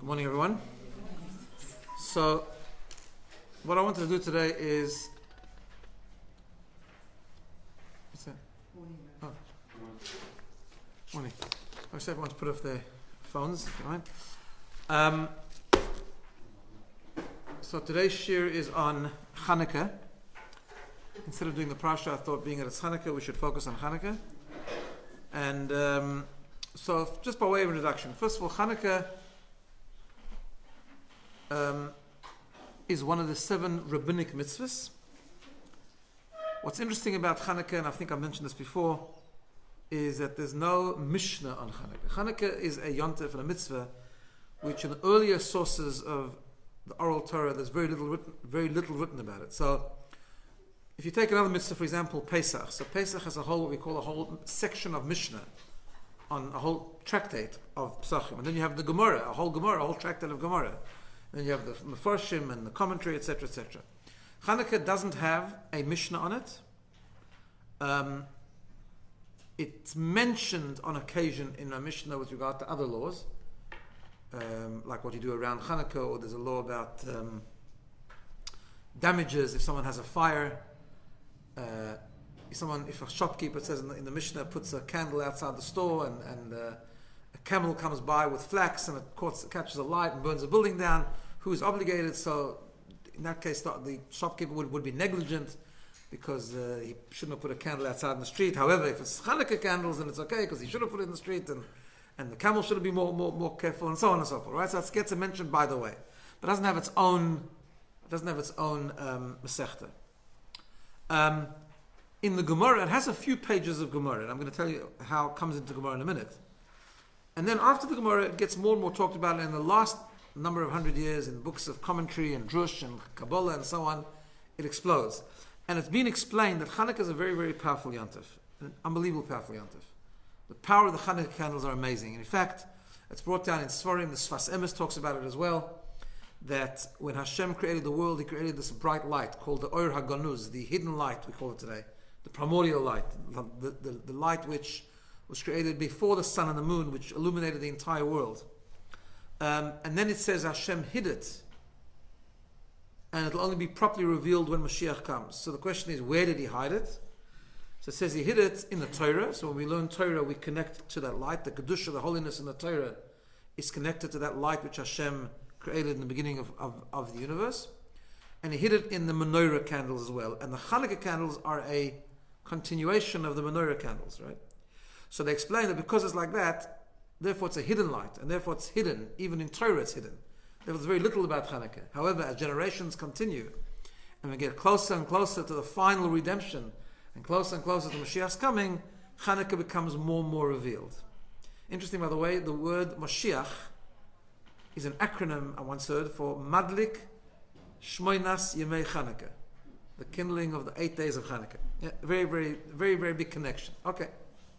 Morning, everyone. So, what I wanted to do today is. What's that? Oh. Morning. I wish everyone to put off their phones, if you mind. So, today's shir is on Hanukkah. Instead of doing the Parsha, I thought being that it's Hanukkah, we should focus on Hanukkah. And so, just by way of introduction, first of all, Hanukkah is one of the 7 rabbinic mitzvahs. What's interesting about Hanukkah, and I think I mentioned this before, is that there's no Mishnah on Hanukkah. Hanukkah is a yontif and a mitzvah, which in the earlier sources of the oral Torah, there's very little written about it. So, if you take another mitzvah, for example, Pesach. So Pesach has what we call a whole section of Mishnah, on a whole tractate of Pesachim. And then you have the Gemara, a whole tractate of Gemara. Then you have the Mefarshim and the commentary, etc., etc. Hanukkah doesn't have a Mishnah on it. It's mentioned on occasion in a Mishnah with regard to other laws, like what you do around Hanukkah, or there's a law about damages if someone has a fire. If a shopkeeper, it says in the Mishnah, puts a candle outside the store and a camel comes by with flax and it catches a light and burns a building down, who is obligated? So in that case, the shopkeeper would be negligent because he shouldn't have put a candle outside in the street. However, if it's Hanukkah candles, then it's okay because he should have put it in the street, and the camel should be more careful, and so on and so forth. Right? So it gets mentioned by the way, but it doesn't have its own Masechta. In the Gemara, it has a few pages of Gemara, and I'm going to tell you how it comes into Gemara in a minute. And then after the Gemara, it gets more and more talked about, and in the last number of 100 years, in books of commentary and Drush and Kabbalah and so on, it explodes. And it's been explained that Hanukkah is a very, very powerful yontif, an unbelievable powerful yontif. The power of the Hanukkah candles are amazing. And in fact, it's brought down in Sfarim, the Sfas Emes talks about it as well, that when Hashem created the world, He created this bright light called the Or HaGanuz, the hidden light, we call it today, the primordial light, the light which was created before the sun and the moon, which illuminated the entire world. And then it says Hashem hid it, and it'll only be properly revealed when Mashiach comes. So the question is, where did He hide it? So it says He hid it in the Torah. So when we learn Torah, we connect to that light. The Kedusha, the holiness in the Torah, is connected to that light which Hashem created in the beginning of the universe. And He hid it in the menorah candles as well. And the Hanukkah candles are a continuation of the menorah candles, right? So they explain that because it's like that, therefore it's a hidden light, and therefore it's hidden. Even in Torah it's hidden. There's very little about Hanukkah. However, as generations continue, and we get closer and closer to the final redemption, and closer to Mashiach's coming, Hanukkah becomes more and more revealed. Interesting, by the way, the word Mashiach is an acronym, I once heard, for Madlik Shmoinas Yemei Hanukkah, the kindling of the 8 days of Hanukkah. Yeah, very, very, very, very big connection. Okay.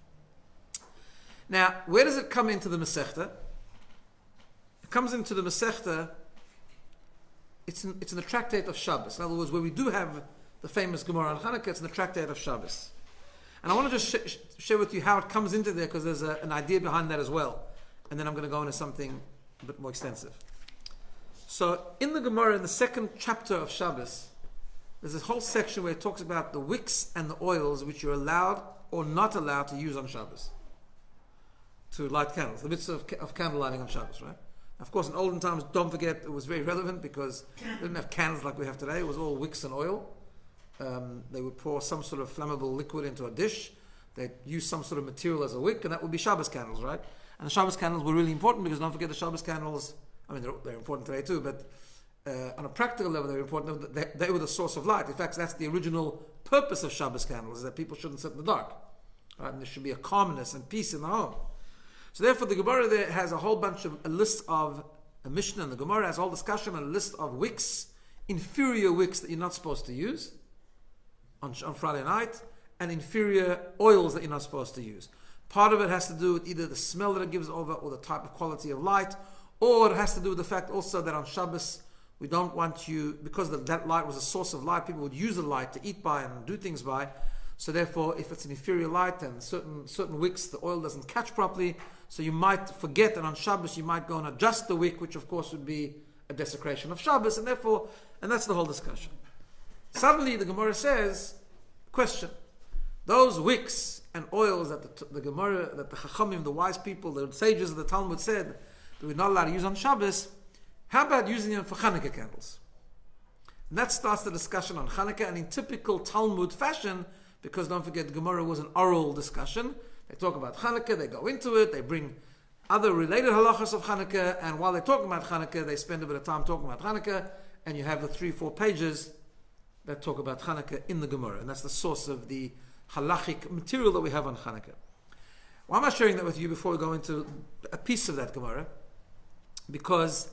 Now, where does it come into the Masechta? It comes into the Masechta, it's in the tractate of Shabbos. In other words, where we do have the famous Gemara on Hanukkah, it's in the tractate of Shabbos. And I want to just share with you how it comes into there, because there's an idea behind that as well. And then I'm going to go into something a bit more extensive. So, in the Gemara, in the 2nd chapter of Shabbos, there's this whole section where it talks about the wicks and the oils which you're allowed or not allowed to use on Shabbos to light candles. The mitzvah of candle lighting on Shabbos, right? Of course, in olden times, don't forget, it was very relevant because they didn't have candles like we have today. It was all wicks and oil. They would pour some sort of flammable liquid into a dish. They'd use some sort of material as a wick, and that would be Shabbos candles, right? And the Shabbos candles were really important because don't forget the Shabbos candles, I mean, they're important today too, but on a practical level, they were important. They were the source of light. In fact, that's the original purpose of Shabbos candles, is that people shouldn't sit in the dark. Right? And there should be a calmness and peace in the home. So therefore, the Gemara there has a whole bunch of a list of a Mishnah, and the Gemara has a whole discussion on a list of wicks, inferior wicks that you're not supposed to use on Friday night, and inferior oils that you're not supposed to use. Part of it has to do with either the smell that it gives over, or the type of quality of light, or it has to do with the fact also that on Shabbos we don't want you, because that light was a source of light, people would use the light to eat by and do things by. So therefore, if it's an inferior light and certain wicks, the oil doesn't catch properly, So you might forget that on Shabbos you might go and adjust the wick, which of course would be a desecration of Shabbos, and therefore, and that's the whole discussion. Suddenly the Gemara says, question, those wicks and oils that the Gemara, that the Chachamim, the wise people, the sages of the Talmud said that we're not allowed to use on Shabbos, how about using them for Hanukkah candles? And that starts the discussion on Hanukkah, and in typical Talmud fashion, because don't forget, the Gemara was an oral discussion. They talk about Hanukkah, they go into it, they bring other related halachas of Hanukkah, and while they're talking about Hanukkah, they spend a bit of time talking about Hanukkah, and you have the 3-4 pages that talk about Hanukkah in the Gemara, and that's the source of the halachic material that we have on Hanukkah. Why am I sharing that with you before we go into a piece of that Gemara? Because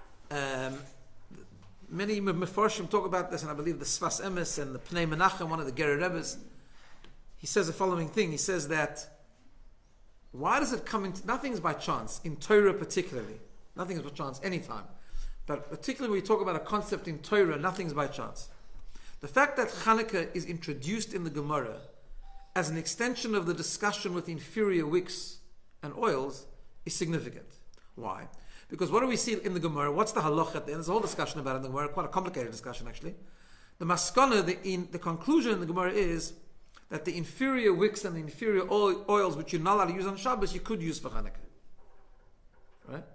many Mefarshim talk about this, and I believe the Sfas Emes and the Pnei Menachem, one of the Gerer Rebbes, he says the following thing. He says that, why does it come into, nothing is by chance, in Torah particularly. Nothing is by chance anytime. But particularly when we talk about a concept in Torah, nothing is by chance. The fact that Hanukkah is introduced in the Gemara as an extension of the discussion with inferior wicks and oils is significant. Why? Because what do we see in the Gemara? What's the halacha at the end? There's a whole discussion about it in the Gemara, quite a complicated discussion actually. The maskana, the conclusion in the Gemara is that the inferior wicks and the inferior oils which you're not allowed to use on Shabbos, you could use for Hanukkah. Right?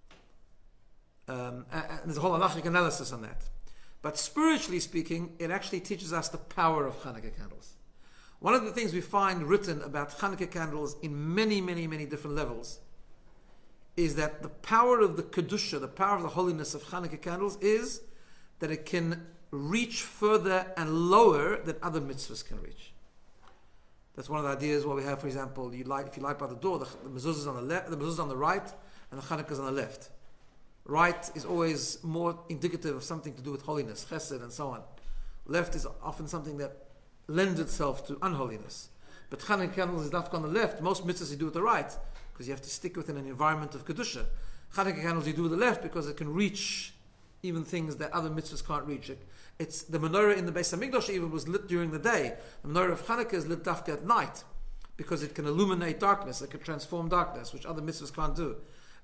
And there's a whole halachic analysis on that. But spiritually speaking, it actually teaches us the power of Hanukkah candles. One of the things we find written about Hanukkah candles in many, many, many different levels is that the power of the Kedusha, the power of the holiness of Hanukkah candles is that it can reach further and lower than other mitzvahs can reach. That's one of the ideas what we have, for example, if you light by the door, the mezuzah is on the left, the mezuzah is on the right, and the Hanukkah is on the left. Right is always more indicative of something to do with holiness, chesed, and so on. Left is often something that lends itself to unholiness. But Hanukkah candles is not on the left. Most mitzvahs you do with the right, because you have to stick within an environment of Kedusha. Hanukkah candles you do with the left because it can reach even things that other mitzvahs can't reach. It's the menorah in the Beis Hamikdash even was lit during the day. The menorah of Hanukkah is lit dafka at night because it can illuminate darkness, it can transform darkness, which other mitzvahs can't do.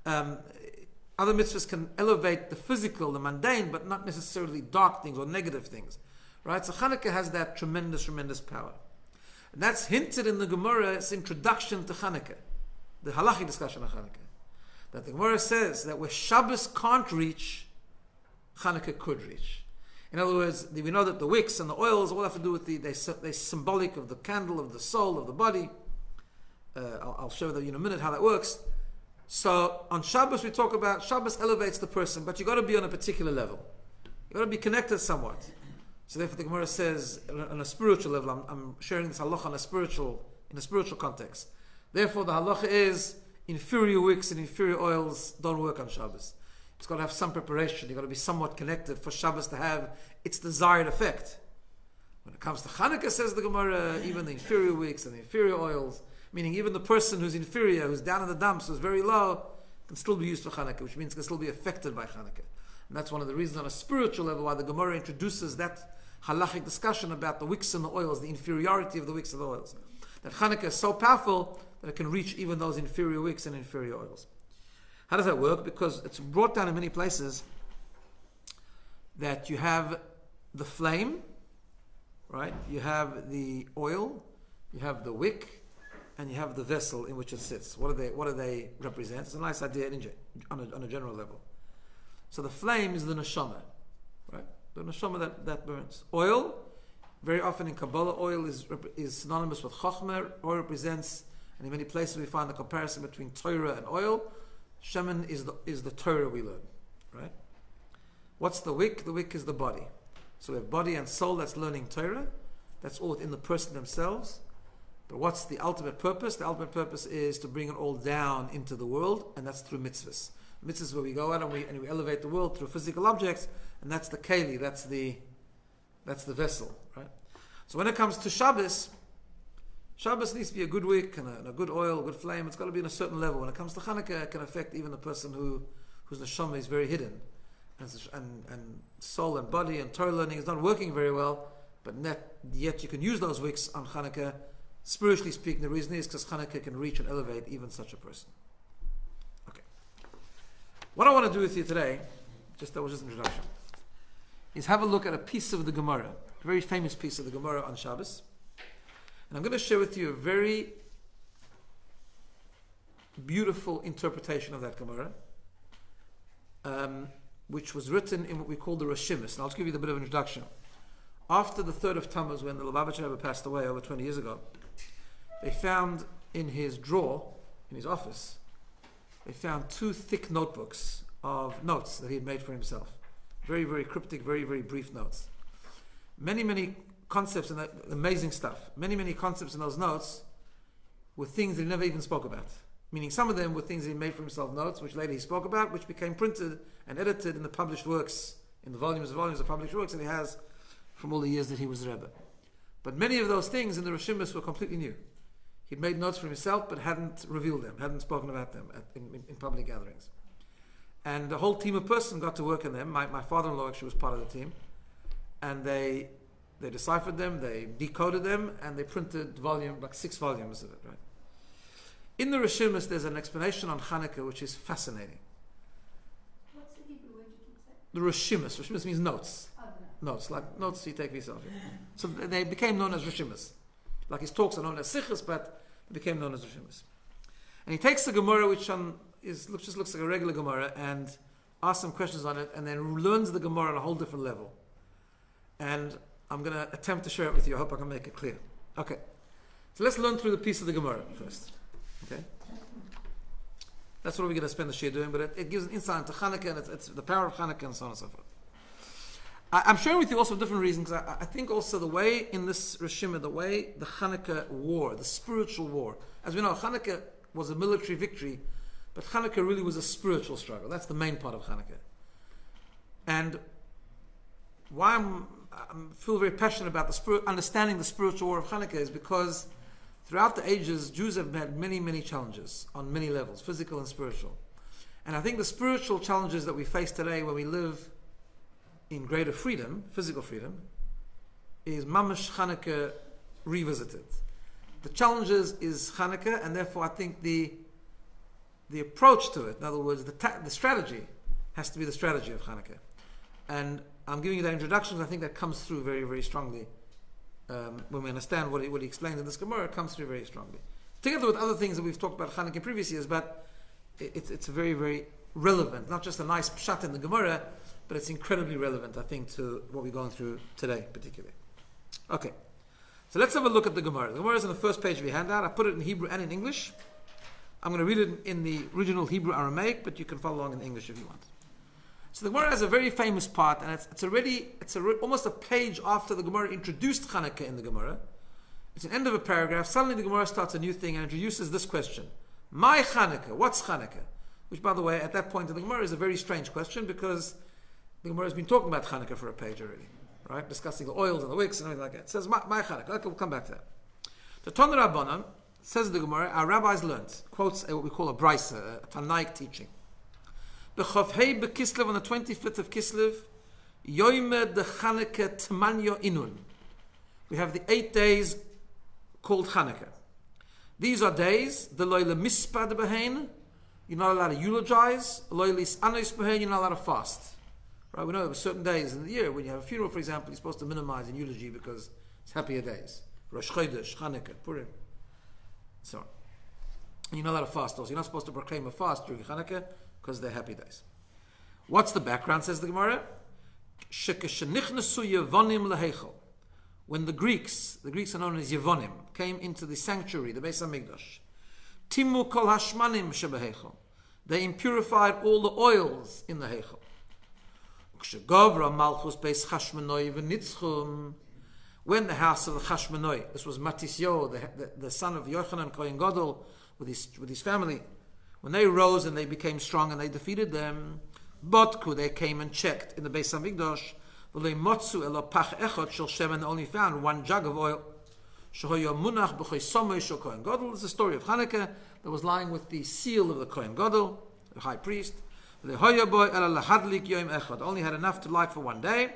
Other mitzvahs can elevate the physical, the mundane, but not necessarily dark things or negative things. Right? So Hanukkah has that tremendous, tremendous power. And that's hinted in the Gemara's introduction to Hanukkah, the halachic discussion of Hanukkah. That the Gemara says that where Shabbos can't reach, Hanukkah could reach. In other words, we know that the wicks and the oils all have to do with they're symbolic of the candle, of the soul, of the body. I'll show you in a minute how that works. So on Shabbos we talk about, Shabbos elevates the person, but you got to be on a particular level. You got to be connected somewhat. So therefore the Gemara says, on a spiritual level, I'm sharing this halacha in a spiritual context. Therefore the halacha is, inferior wicks and inferior oils don't work on Shabbos. It's got to have some preparation. You've got to be somewhat connected for Shabbos to have its desired effect. When it comes to Hanukkah, says the Gemara, even the inferior wicks and the inferior oils, meaning even the person who's inferior, who's down in the dumps, who's very low, can still be used for Hanukkah, which means can still be affected by Hanukkah. And that's one of the reasons on a spiritual level why the Gemara introduces that halachic discussion about the wicks and the oils, the inferiority of the wicks and the oils. That Hanukkah is so powerful that it can reach even those inferior wicks and inferior oils. How does that work? Because it's brought down in many places that you have the flame, right? You have the oil, you have the wick, and you have the vessel in which it sits. What do they represent? It's a nice idea on a general level. So the flame is the neshama, right? The neshama that burns. Oil, very often in Kabbalah, oil is synonymous with chokhmah. Oil represents, and in many places we find the comparison between Torah and oil. Shemen is the Torah we learn, right? What's the wick? The wick is the body. So we have body and soul that's learning Torah. That's all within the person themselves. But what's the ultimate purpose? The ultimate purpose is to bring it all down into the world, and that's through mitzvahs. Mitzvahs where we go out and we elevate the world through physical objects, and that's the keli, that's the vessel, right? So when it comes to Shabbos needs to be a good wick and a good oil, a good flame. It's got to be in a certain level. When it comes to Hanukkah, it can affect even the person whose neshama is very hidden, and soul and body and Torah learning is not working very well. But yet you can use those wicks on Hanukkah. Spiritually speaking, the reason is because Hanukkah can reach and elevate even such a person. What I want to do with you today, that was just an introduction, is have a look at a piece of the Gemara, a very famous piece of the Gemara on Shabbos. And I'm going to share with you a very beautiful interpretation of that Gemara, which was written in what we call the Rashimus. And I'll just give you a bit of an introduction. After the 3rd of Tammuz, when the Lubavitcher Rebbe passed away over 20 years ago, they found in his drawer, in his office, they found 2 thick notebooks of notes that he had made for himself. Very, very cryptic, very, very brief notes. Many, many concepts, and amazing stuff. Many, many concepts in those notes were things that he never even spoke about. Meaning some of them were things that he made for himself, notes, which later he spoke about, which became printed and edited in the published works, in the volumes of published works that he has from all the years that he was Rebbe. But many of those things in the Rashimus were completely new. He'd made notes for himself, but hadn't revealed them, hadn't spoken about them in public gatherings. And the whole team of person got to work on them. My father-in-law actually was part of the team. And they deciphered them, they decoded them, and they printed like 6 volumes of it, right? In the Rashimus, there's an explanation on Hanukkah which is fascinating. What's the Hebrew word you keep saying? The Rashimus. Rashimus means notes. Oh, no. Notes, like notes you take for yourself. So they became known as Rashimus. Like his talks are known as Sichos, but they became known as Rashimus. And he takes the Gemara, which just looks like a regular Gemara, and asks some questions on it, and then learns the Gemara on a whole different level. And I'm going to attempt to share it with you. I hope I can make it clear. Okay. So let's learn through the piece of the Gemara first. Okay? That's what we're going to spend the shir doing, but it gives an insight into Hanukkah, and it's the power of Hanukkah, and so on and so forth. I'm sharing with you also different reasons. I think also the way in this Rishima, the way the Hanukkah war, the spiritual war, as we know, Hanukkah was a military victory, but Hanukkah really was a spiritual struggle. That's the main part of Hanukkah. And why I feel very passionate about understanding the spiritual war of Hanukkah is because throughout the ages, Jews have had many, many challenges on many levels, physical and spiritual. And I think the spiritual challenges that we face today when we live in greater freedom, physical freedom, is Mamash Hanukkah revisited. The challenges is Hanukkah, and therefore I think the approach to it, in other words, the strategy, has to be the strategy of Hanukkah. And I'm giving you that introduction because I think that comes through very, very strongly. When we understand what he explained in this Gemara, it comes through very strongly. Together with other things that we've talked about Hanukkah in previous years, but it's very, very relevant. Not just a nice pshat in the Gemara, but it's incredibly relevant, I think, to what we're going through today, particularly. Okay. So let's have a look at the Gemara. The Gemara is on the first page of your handout. I put it in Hebrew and in English. I'm going to read it in the original Hebrew Aramaic, but you can follow along in English if you want. So the Gemara has a very famous part, and it's almost a page after the Gemara introduced Hanukkah in the Gemara. It's an end of a paragraph. Suddenly the Gemara starts a new thing and introduces this question. My Hanukkah, what's Hanukkah? Which, by the way, at that point in the Gemara is a very strange question because the Gemara has been talking about Hanukkah for a page already, right? Discussing the oils and the wicks and everything like that. It says, my Hanukkah. Okay, we'll come back to that. The Ton Rabbanan, says the Gemara, our rabbis learnt, quotes what we call a brisa, a Tanaic teaching. B'chavhei b'Kislev, on the 25th of Kislev, Yoimed de Hanukkah Tmanyo Inun. We have the 8 days called Hanukkah. These are days, the loyle mispad behein, you're not allowed to eulogize, loyle is anos behein, you're not allowed to fast. Right? We know there are certain days in the year when you have a funeral, for example, you're supposed to minimize in eulogy because it's happier days. Rosh Chodesh, Hanukkah, Purim, so on. And you're not allowed to fast also. You're not supposed to proclaim a fast during Hanukkah because they're happy days. What's the background, says the Gemara? When the Greeks are known as Yevonim, came into the sanctuary, the Beis HaMikdash, Timu kol hashmanim shebeheichel, they impurified all the oils in the heichel. When the house of the Chashmonai, this was Matisyo, the son of Yochanan Kohen Gadol, with his family, when they rose and they became strong and they defeated them, Botku, they came and checked in the Beis HaMikdash, and only found 1 jug of oil. This is the story of Hanukkah that was lying with the seal of the Kohen Gadol, the high priest. Only had enough to light for 1 day.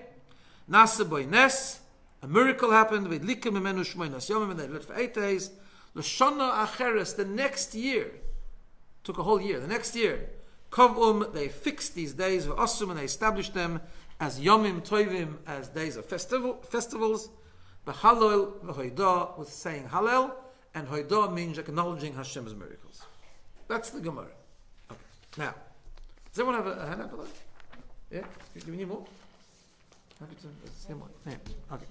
A miracle happened with Likim and they lit for 8 days. The next year, took a whole year. The next year, They fixed these days, and they established them as Yomim Tovim, as days of festivals. B'Halol v'Hoidah, with saying Hallel, and Hoidah means acknowledging Hashem's miracles. That's the Gemara. Okay. Now, does everyone have a hand up for that? Yeah? Do we need more? Happy to say more. Yeah. Okay.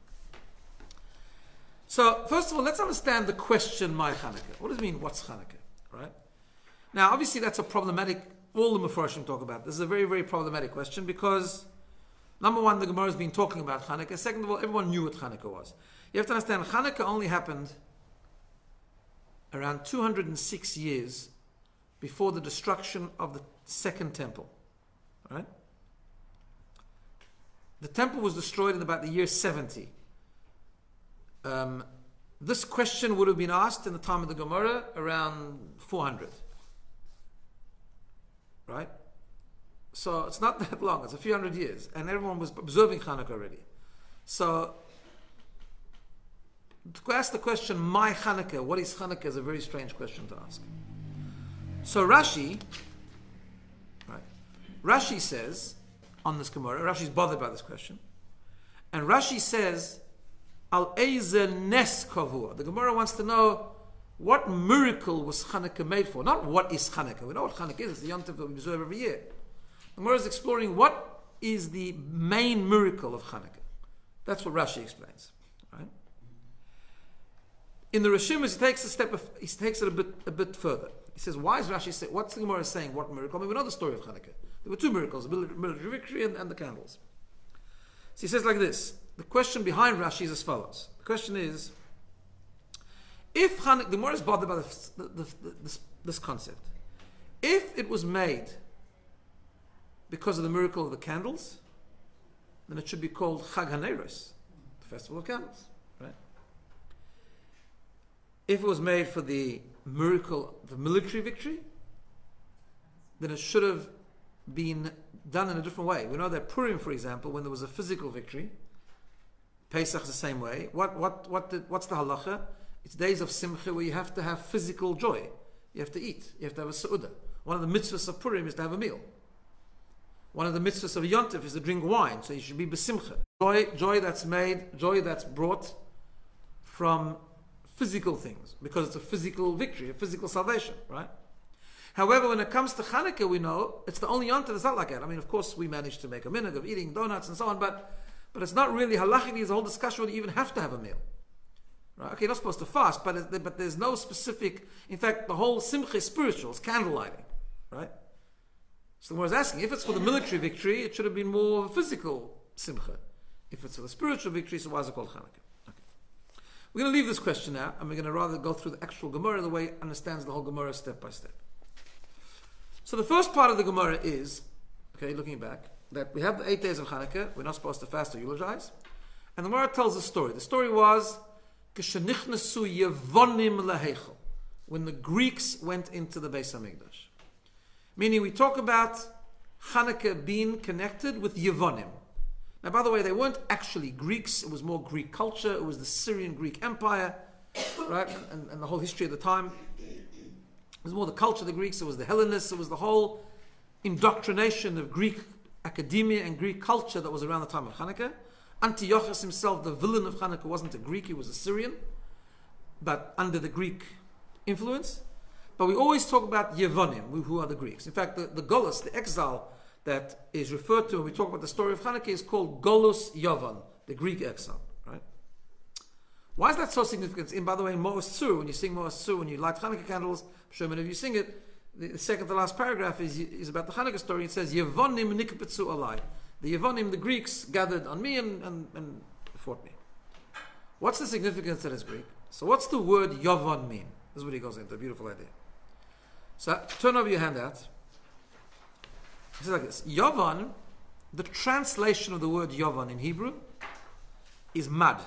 So, first of all, let's understand the question, my Hanukkah. What does it mean, what's Hanukkah? Right? Now, obviously, that's a problematic, all the Mefarshim talk about. This is a very, very problematic question because, number one, the Gemara has been talking about Hanukkah. Second of all, everyone knew what Hanukkah was. You have to understand, Hanukkah only happened around 206 years before the destruction of the Second Temple. Right? The temple was destroyed in about the year 70. This question would have been asked in the time of the Gemara around 400. Right? So it's not that long, it's a few hundred years. And everyone was observing Hanukkah already. So to ask the question, my Hanukkah, what is Hanukkah, is a very strange question to ask. So Rashi says, on this Gemara, Rashi's bothered by this question. And Rashi says, Al Eize Nes Kavua. The Gemara wants to know what miracle was Hanukkah made for. Not what is Hanukkah. We know what Hanukkah is. It's the Yom Tov that we observe every year. The Gemara is exploring what is the main miracle of Hanukkah. That's what Rashi explains. Right? In the Rishimus, he takes it a bit further. He says, why is Rashi saying, what's the Gemara saying, what miracle? I mean, we know the story of Hanukkah. There were two miracles, the military victory and the candles. So he says like this, the question behind Rashi is as follows. The question is, if Hanukkah, the Gemara is bothered by this concept. If it was made because of the miracle of the candles, then it should be called Chag HaNeiros, the Festival of Candles. Right? If it was made for the miracle of the military victory, then it should have been done in a different way. We know that Purim, for example, when there was a physical victory, Pesach is the same way. What's the halacha? It's days of simcha where you have to have physical joy. You have to eat. You have to have a seudah. One of the mitzvahs of Purim is to have a meal. One of the mitzvahs of Yom Tov is to drink wine, so you should be besimcha. Joy that's brought from physical things, because it's a physical victory, a physical salvation, right? However, when it comes to Hanukkah, we know it's the only Yom Tov that's not like that. I mean, of course, we managed to make a minhag of eating donuts and so on, but it's not really halachically. There's a whole discussion whether you even have to have a meal. Right? Okay, you're not supposed to fast, but there's no specific. In fact, the whole simcha is spiritual. It's candle lighting, right? So the Gemara is asking, if it's for the military victory, it should have been more physical simcha. If it's for the spiritual victory, so why is it called Hanukkah? Okay. We're going to leave this question now, and we're going to rather go through the actual Gemara the way it understands the whole Gemara step by step. So the first part of the Gemara is, okay, looking back, that we have the 8 days of Hanukkah. We're not supposed to fast or eulogize. And the Gemara tells a story. The story was, when the Greeks went into the Beis Hamikdash. Meaning we talk about Hanukkah being connected with Yevonim. Now, by the way, they weren't actually Greeks. It was more Greek culture. It was the Syrian Greek Empire, right? And the whole history of the time. It was more the culture of the Greeks. It was the Hellenists. It was the whole indoctrination of Greek academia and Greek culture that was around the time of Hanukkah. Antiochus himself, the villain of Hanukkah, wasn't a Greek. He was a Syrian, but under the Greek influence. But we always talk about Yevonim, who are the Greeks. In fact, the Golus, the exile that is referred to when we talk about the story of Hanukkah, is called Golus Yavon, the Greek exile. Right? Why is that so significant? And by the way, in Mo'as Tzur, when you sing Mo'as Tzur, when you light Hanukkah candles, I'm sure many of you sing it, the second to last paragraph is about the Hanukkah story. It says, Yevonim nikbetzu alai. The Yevonim, the Greeks, gathered on me and fought me. What's the significance that it's Greek? So what's the word Yavon mean? This is what he goes into, a beautiful idea. So turn over your handout. It says like this. Yavon, the translation of the word Yavon in Hebrew is mud.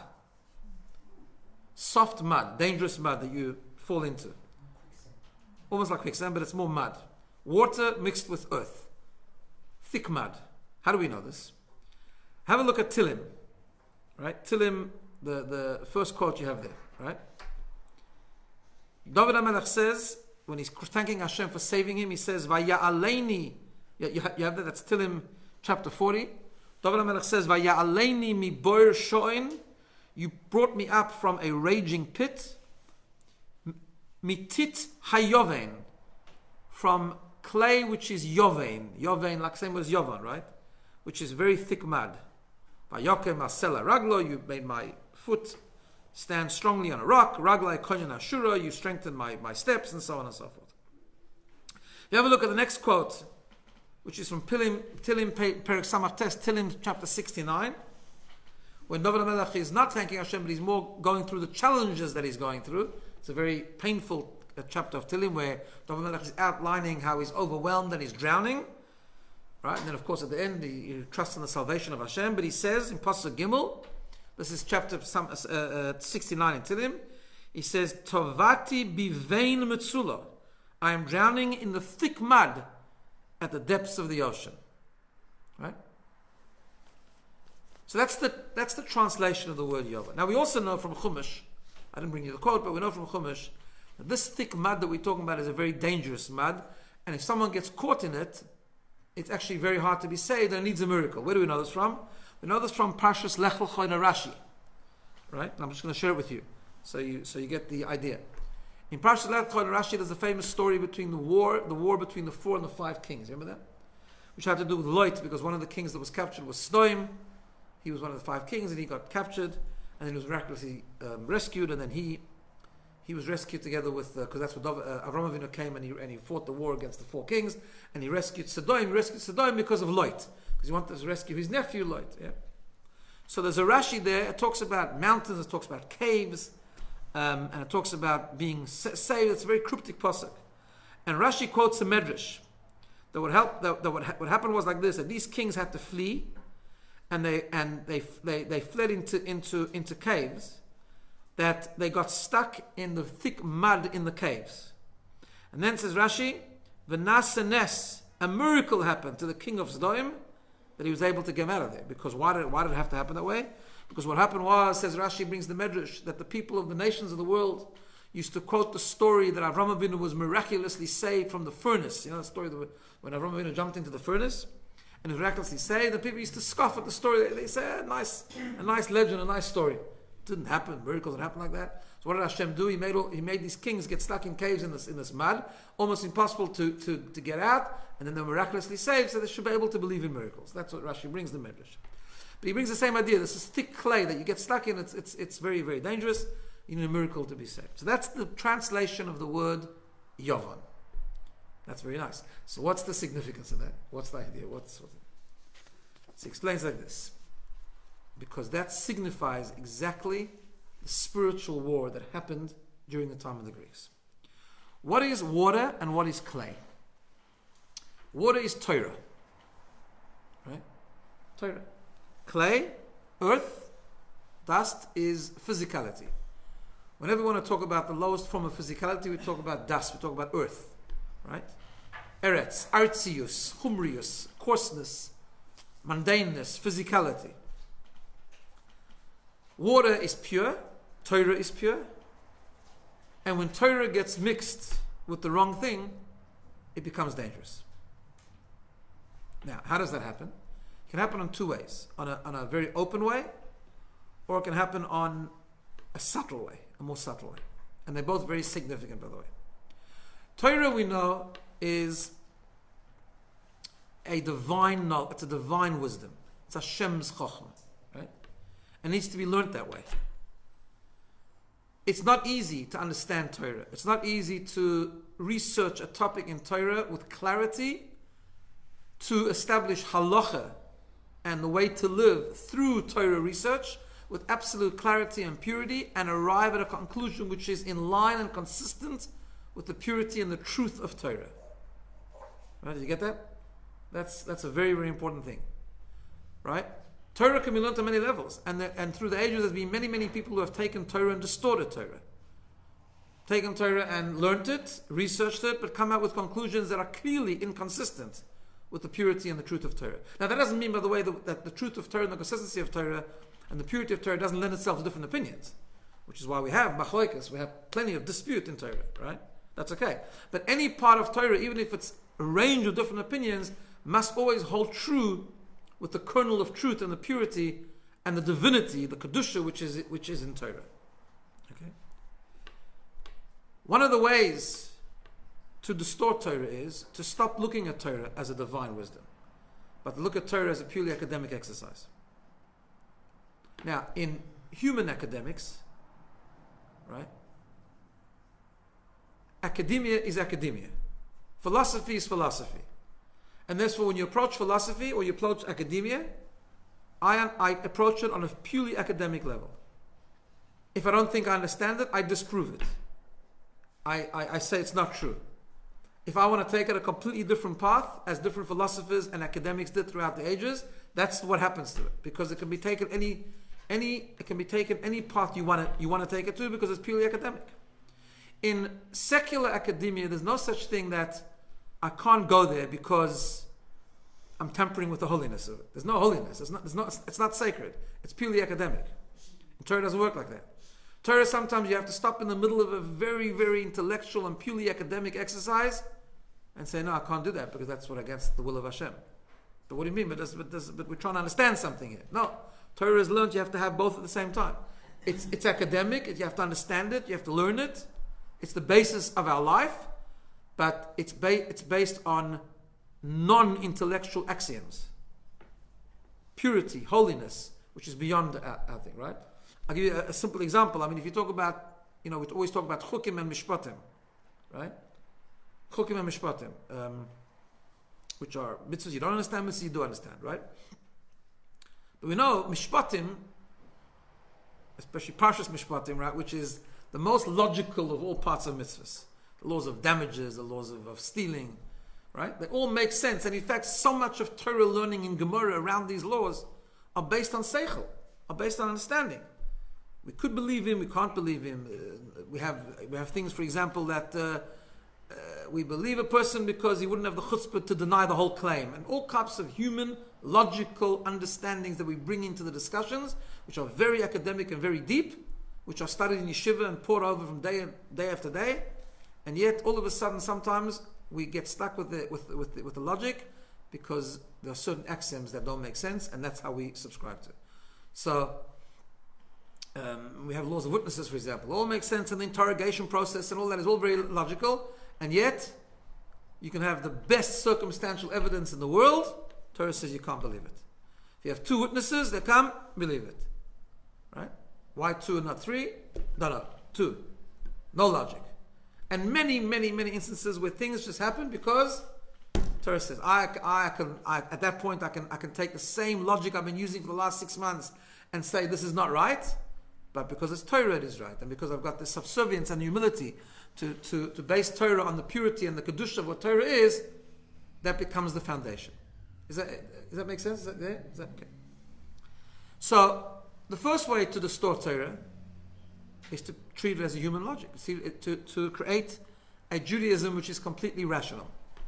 Soft mud, dangerous mud that you fall into. Almost like quicksand, but it's more mud. Water mixed with earth. Thick mud. How do we know this? Have a look at Tilim. Right? Tilim, the first quote you have there. Right? David HaMelech says, thanking Hashem for saving him, he says, Vaya'aleini. You have that, that's Tehillim chapter 40. David HaMelech says, Vaya'aleini mi boir shoin. You brought me up from a raging pit. Mitit hayovein. From clay which is yovein. Yovein, like same as yovan, right? Which is very thick mud. Vayokem asela raglo. You made my foot stand strongly on a rock. Raglai konyan ashura. You strengthened my steps, and so on and so forth. If you have a look at the next quote, which is from Tehillim Perek Samach Tes, Tehillim chapter 69, when David HaMelech is not thanking Hashem, but he's more going through the challenges that he's going through. It's a very painful chapter of Tehillim where David HaMelech is outlining how he's overwhelmed and he's drowning. Right? And then of course at the end he trusts in the salvation of Hashem, but he says in Pasuk Gimel, this is chapter 69 in Tehillim, he says, Tovati bivein metzula. I am drowning in the thick mud at the depths of the ocean. Right? So that's the translation of the word Yovan. Now we also know from Chumash, I didn't bring you the quote, but we know from Chumash that this thick mud that we're talking about is a very dangerous mud, and if someone gets caught in it, it's actually very hard to be saved and it needs a miracle. Where do we know this from? We know this from Parshas Lech Lecha Rashi. Right? And I'm just going to share it with you so you get the idea. In Parshas Lech Lecha Rashi there's a famous story between the war between the 4 and the 5 kings. Remember that? Which had to do with Lot, because one of the kings that was captured was Sdoim. He was one of the 5 kings and he got captured and then he was miraculously rescued, and then he was rescued together with, because that's what Avraham Avinu came and he fought the war against the 4 kings, and he rescued Sodom. He rescued Sodom because of Lot, because he wanted to rescue his nephew Lot. Yeah? So there's a Rashi there. It talks about mountains, it talks about caves, and it talks about being saved. It's a very cryptic pasuk. And Rashi quotes a medrash that what happened was like this: that these kings had to flee, and they fled into caves. That they got stuck in the thick mud in the caves. And then says Rashi, V'nasenes, a miracle happened to the king of Sodom, that he was able to get out of there. Because why did it have to happen that way? Because what happened was, says Rashi, brings the medrash, that the people of the nations of the world used to quote the story that Avraham Avinu was miraculously saved from the furnace. You know the story that when Avraham Avinu jumped into the furnace and was miraculously saved, the people used to scoff at the story. They say, a nice legend, a nice story. Didn't happen. Miracles didn't happen like that. So what did Hashem do? He made these kings get stuck in caves in this mud, almost impossible to get out, and then they were miraculously saved, so they should be able to believe in miracles. That's what Rashi brings the medrash. But he brings the same idea. This is thick clay that you get stuck in. It's very, very dangerous. You need a miracle to be saved. So that's the translation of the word Yovan. That's very nice. So what's the significance of that? What's the idea? So he explains like this. Because that signifies exactly the spiritual war that happened during the time of the Greeks. What is water and what is clay? Water is Torah. Right? Torah. Clay, earth, dust is physicality. Whenever we want to talk about the lowest form of physicality, we talk about dust, we talk about earth. Right? Eretz, artzius, humrius, coarseness, mundaneness, physicality. Water is pure, Torah is pure, and when Torah gets mixed with the wrong thing, it becomes dangerous. Now, how does that happen? It can happen in 2 ways. On a very open way, or it can happen on a subtle way, a more subtle way. And they're both very significant, by the way. Torah, we know, is a divine knowledge, it's a divine wisdom. It's Hashem's chokhmah. It needs to be learnt that way. It's not easy to understand Torah. It's not easy to research a topic in Torah with clarity, to establish halacha and the way to live through Torah research with absolute clarity and purity, and arrive at a conclusion which is in line and consistent with the purity and the truth of Torah. Right? Did you get that? That's a very, very important thing. Right? Torah can be learned on many levels, and through the ages there's been many, many people who have taken Torah and distorted Torah. Taken Torah and learned it, researched it, but come out with conclusions that are clearly inconsistent with the purity and the truth of Torah. Now that doesn't mean, by the way, that the truth of Torah and the consistency of Torah and the purity of Torah doesn't lend itself to different opinions, which is why we have machlokas, we have plenty of dispute in Torah, right? That's okay. But any part of Torah, even if it's a range of different opinions, must always hold true with the kernel of truth and the purity and the divinity, the kedusha, which is in Torah. Okay. One of the ways to distort Torah is to stop looking at Torah as a divine wisdom, but look at Torah as a purely academic exercise. Now, in human academics, right? Academia is academia. Philosophy is philosophy. And therefore, when you approach philosophy or you approach academia, I approach it on a purely academic level. If I don't think I understand it, I disprove it. I say it's not true. If I want to take it a completely different path, as different philosophers and academics did throughout the ages, that's what happens to it. Because it can be taken any path you want to take it to, because it's purely academic. In secular academia, there's no such thing that I can't go there because I'm tampering with the holiness of it. There's no holiness. It's not sacred. It's purely academic. And Torah doesn't work like that. Torah, sometimes you have to stop in the middle of a very, very intellectual and purely academic exercise and say, no, I can't do that because that's what against the will of Hashem. But what do you mean? But we're trying to understand something here. No. Torah is learned, you have to have both at the same time. It's academic, you have to understand it, you have to learn it. It's the basis of our life, but it's based on non-intellectual axioms. Purity, holiness, which is beyond our thing, right? I'll give you a simple example. I mean, if you talk about, we always talk about chukim and mishpatim, right? Chukim and mishpatim, which are mitzvahs you don't understand, mitzvahs you do understand, right? But we know mishpatim, especially parshas mishpatim, right, which is the most logical of all parts of mitzvahs. The laws of damages, the laws of stealing, right? They all make sense. And in fact, so much of Torah learning in Gemara around these laws are based on seichel, are based on understanding. We could believe him, we can't believe him. We have things, for example, that we believe a person because he wouldn't have the chutzpah to deny the whole claim. And all types of human, logical understandings that we bring into the discussions, which are very academic and very deep, which are studied in yeshiva and poured over from day after day, and yet all of a sudden sometimes we get stuck with the logic because there are certain axioms that don't make sense, and that's how we subscribe to. So we have laws of witnesses, for example. All makes sense, and the interrogation process and all that is all very logical, and yet you can have the best circumstantial evidence in the world. Torah says you can't believe it. If you have two witnesses, they come, believe it. Right? Why two and not three? No, two. No logic. And many, many, many instances where things just happen because Torah says, at that point I can take the same logic I've been using for the last 6 months and say this is not right, but because it's Torah it is right, and because I've got the subservience and humility to base Torah on the purity and the kedusha of what Torah is, that becomes the foundation. Does that make sense? Is that okay? So the first way to distort Torah is to treat it as a human logic, to create a Judaism which is completely rational.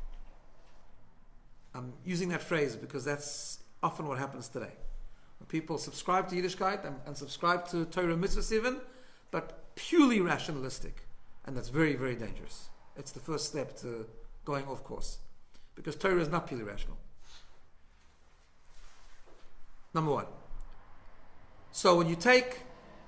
I'm using that phrase because that's often what happens today. When people subscribe to Yiddishkeit and subscribe to Torah mitzvahs even, but purely rationalistic. And that's very, very dangerous. It's the first step to going off course. Because Torah is not purely rational. Number one. So when you take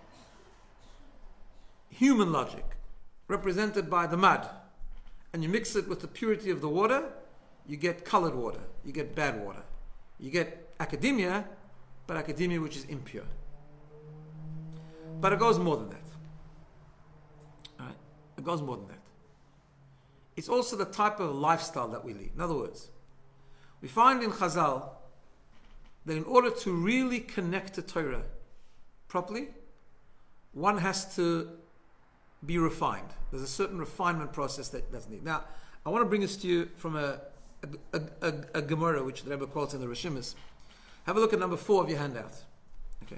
human logic, represented by the mud, and you mix it with the purity of the water, you get colored water, you get bad water. You get academia, but academia which is impure. But it goes more than that. All right? It goes more than that. It's also the type of lifestyle that we lead. In other words, we find in Chazal that in order to really connect to Torah properly, one has to be refined. There's a certain refinement process that's needed. Now, I want to bring this to you from a Gemara, which the Rebbe quotes in the Rishimis. Have a look at number 4 of your handout. Okay.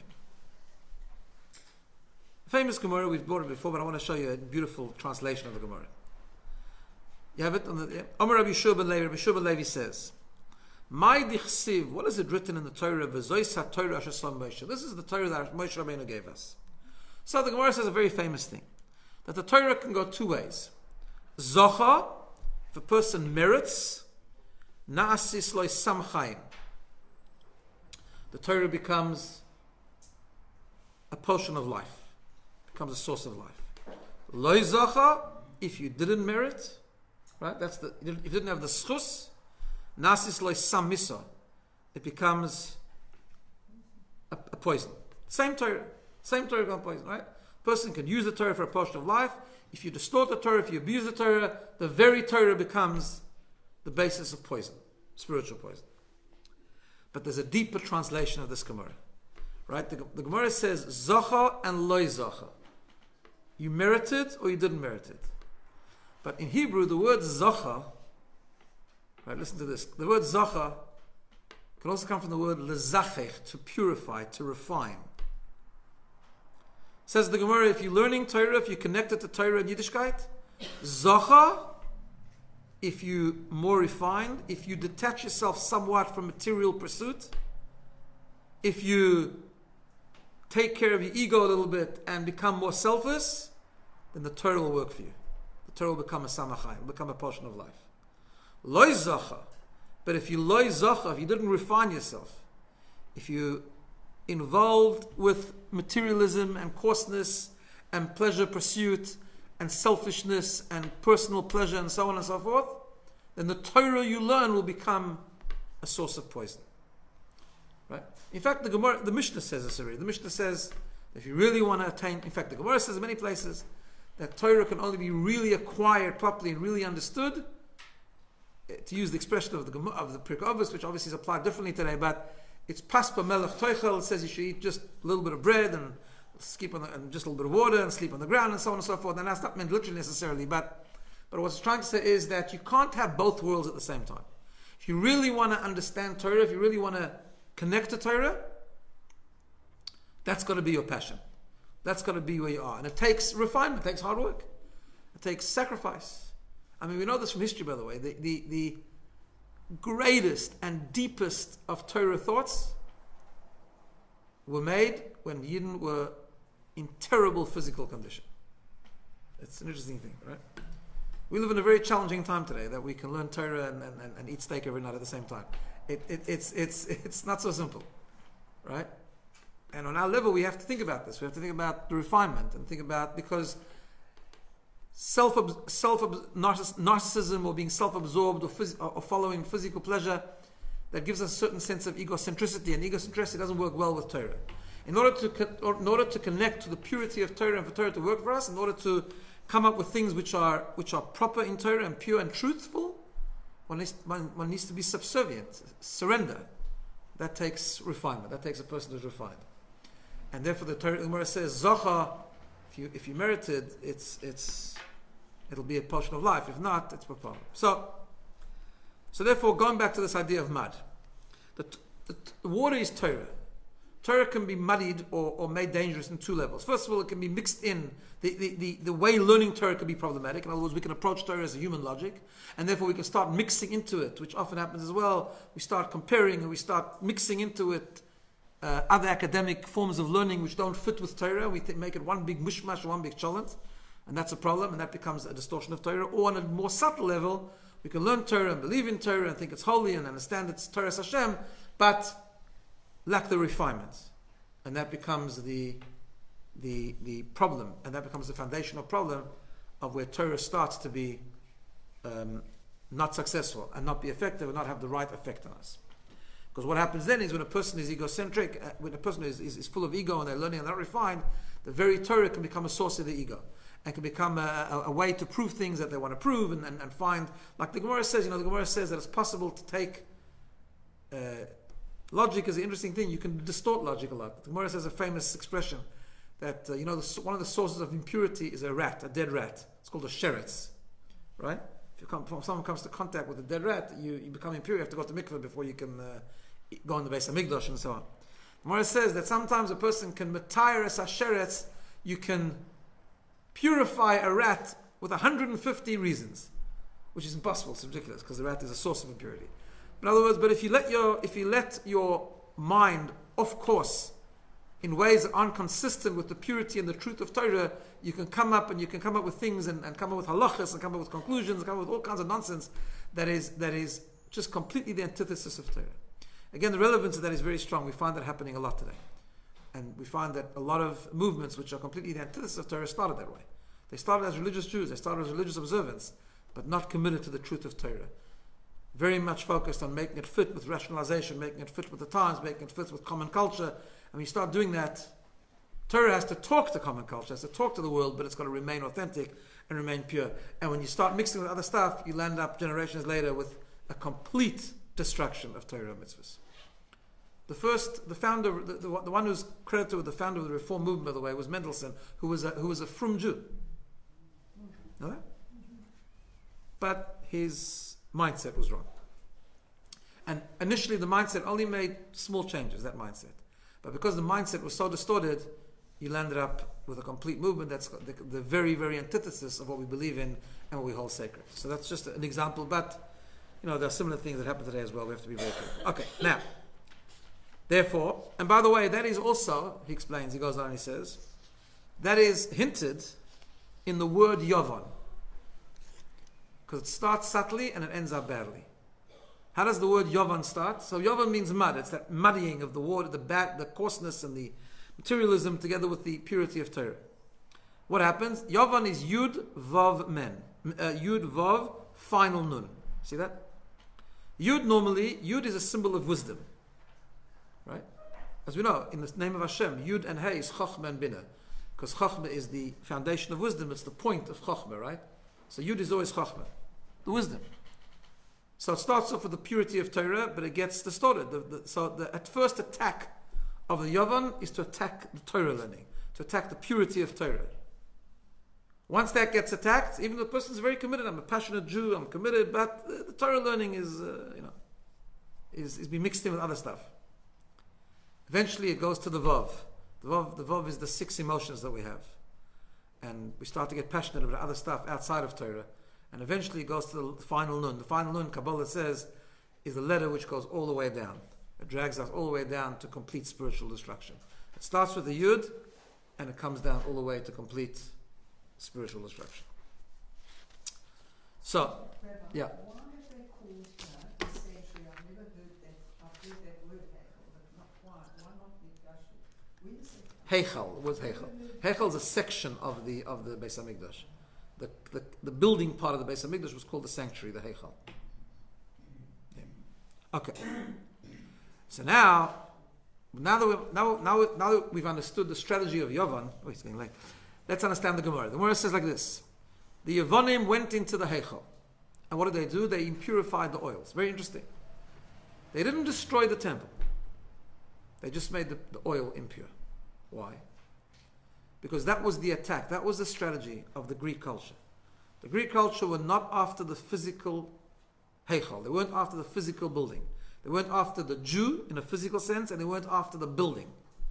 Famous Gemara, we've brought it before, but I want to show you a beautiful translation of the Gemara. You have it on the Omer Rabbi Yeshua ben Levi. Rabbi Yeshua ben Levi says, "My dichsiv." What is it written in the Torah? V'zois haTorah asher shlam Moshe. This is the Torah that Moshe Rabbeinu gave us. So the Gemara says a very famous thing, that the Torah can go two ways. Zocha, if a person merits, na'asis loy samchaim. The Torah becomes a portion of life, becomes a source of life. Loy zocha, if you didn't merit, right? If you didn't have the schus, na'asis loy samisa. It becomes a poison. Same Torah becomes poison, right? Person can use the Torah for a portion of life. If you distort the Torah, if you abuse the Torah, the very Torah becomes the basis of poison, spiritual poison. But there's a deeper translation of this Gemara, right? The Gemara says Zocha and Loy Zocha. You merited or you didn't merit it. But in Hebrew, the word Zocha, right? Listen to this. The word Zocha can also come from the word lezachech, to purify, to refine. Says the Gemara, if you're learning Torah, if you're connected to Torah and Yiddishkeit, Zocha, if you're more refined, if you detach yourself somewhat from material pursuit, if you take care of your ego a little bit and become more selfless, then the Torah will work for you. The Torah will become a samachai, will become a portion of life. Loy Zocha, but if you loy Zocha, if you didn't refine yourself, if you involved with materialism and coarseness and pleasure pursuit and selfishness and personal pleasure and so on and so forth, then the Torah you learn will become a source of poison. Right? In fact, the Mishnah says this already. The Mishnah says if you really want to attain, in fact, the Gemara says in many places that Torah can only be really acquired properly and really understood, to use the expression of the Pirkei Avos, which obviously is applied differently today, but it's paspa melech toichel. It says you should eat just a little bit of bread and and just a little bit of water and sleep on the ground and so on and so forth. And that's not meant literally necessarily, but what it's trying to say is that you can't have both worlds at the same time. If you really want to understand Torah, if you really want to connect to Torah, that's got to be your passion. That's got to be where you are. And it takes refinement, it takes hard work, it takes sacrifice. I mean, we know this from history, by the way. The greatest and deepest of Torah thoughts were made when Yidden were in terrible physical condition. It's an interesting thing, right? We live in a very challenging time today that we can learn Torah and eat steak every night at the same time. It's not so simple, right? And on our level, we have to think about this. We have to think about the refinement and think about, because narcissism or being self-absorbed or following physical pleasure, that gives us a certain sense of egocentricity, and egocentricity doesn't work well with Torah. In order to connect to the purity of Torah and for Torah to work for us, in order to come up with things which are proper in Torah and pure and truthful, one needs to be subservient, surrender. That takes refinement. That takes a person who's refined. And therefore the Torah Gemara says, Zocha, if you merited, it'll be a portion of life. If not, it's a problem. So therefore, going back to this idea of mud, the water is Torah. Torah can be muddied or made dangerous in two levels. First of all, it can be mixed in. The way learning Torah can be problematic. In other words, we can approach Torah as a human logic, and therefore we can start mixing into it, which often happens as well. We start comparing and we start mixing into it other academic forms of learning which don't fit with Torah. We make it one big mishmash, one big cholent, and that's a problem, and that becomes a distortion of Torah. Or on a more subtle level, we can learn Torah and believe in Torah and think it's holy and understand it's Torah Hashem, but lack the refinement, and that becomes the problem, and that becomes the foundational problem of where Torah starts to be not successful and not be effective and not have the right effect on us. Because what happens then is when a person is egocentric, when a person is full of ego and they're learning and not refined, the very Torah can become a source of the ego and can become a way to prove things that they want to prove and find, like the Gemara says, the Gemara says that it's possible to take logic is an interesting thing. You can distort logic a lot. The Gemara says a famous expression that one of the sources of impurity is a dead rat. It's called a sheretz, right? If someone comes to contact with a dead rat, you become impure. You have to go to mikveh before you can go in the Beis Hamikdash and so on. The Gemara says that sometimes a person can matire as a sheretz. You can purify a rat with 150 reasons, which is impossible. It's ridiculous because the rat is a source of impurity. In other words, but if you let your mind off course in ways that aren't consistent with the purity and the truth of Torah, you can come up with things and come up with halachas and come up with conclusions and come up with all kinds of nonsense that is just completely the antithesis of Torah. Again, the relevance of that is very strong. We find that happening a lot today. And we find that a lot of movements which are completely the antithesis of Torah started that way. They started as religious Jews, they started as religious observants, but not committed to the truth of Torah. Very much focused on making it fit with rationalization, making it fit with the times, making it fit with common culture. And when you start doing that, Torah has to talk to common culture, has to talk to the world, but it's got to remain authentic and remain pure. And when you start mixing with other stuff, you land up generations later with a complete destruction of Torah mitzvahs. The founder, the one who's credited with the founder of the Reform movement, by the way, was Mendelssohn, who was a frum Jew. Know that? But his mindset was wrong. And initially the mindset only made small changes, that mindset. But because the mindset was so distorted, you landed up with a complete movement that's the very, very antithesis of what we believe in and what we hold sacred. So that's just an example, but there are similar things that happen today as well. We have to be very careful. Okay, now, therefore, and by the way, that is also, he explains, he goes on and he says, that is hinted in the word Yovan. Because it starts subtly and it ends up badly. How does the word Yovan start? So Yovan means mud. It's that muddying of the water, the coarseness and the materialism together with the purity of Torah. What happens? Yovan is Yud Vav Men. Yud Vav, final Nun. See that? Yud is a symbol of wisdom. Right? As we know, in the name of Hashem, Yud and Hey is Chochmah and Binah. Because Chochmah is the foundation of wisdom. It's the point of Chochmah, right? So Yud is always Chochmah, the wisdom. So it starts off with the purity of Torah, but it gets distorted. So the at first attack of the Yovan is to attack the Torah learning, to attack the purity of Torah. Once that gets attacked, even the person is very committed. I'm a passionate Jew. I'm committed, but the Torah learning is being mixed in with other stuff. Eventually, it goes to the Vav. The Vav is the 6 emotions that we have, and we start to get passionate about other stuff outside of Torah. And eventually it goes to the final Nun. The final Nun, Kabbalah says, is the letter which goes all the way down. It drags us all the way down to complete spiritual destruction. It starts with the Yud, and it comes down all the way to complete spiritual destruction. So, Rabbi, yeah. why have they called this century? I've never heard that word Heichal, but not why. Why not Mikdash? Where is it? Heichal, what's Heichal? Heichal is a section of the Beis HaMikdash. The building part of the Beis HaMikdash was called the sanctuary, the Heichal. Yeah. Okay. So now that we've understood the strategy of Yovan, it's getting late. Let's understand the Gemara. The Gemara says like this: the Yovanim went into the Heichal, and what did they do? They impurified the oils. Very interesting. They didn't destroy the temple. They just made the oil impure. Why? Because that was the attack, that was the strategy of the Greek culture. The Greek culture were not after the physical Heichal. They weren't after the physical building. They weren't after the Jew in a physical sense, and they weren't after the building.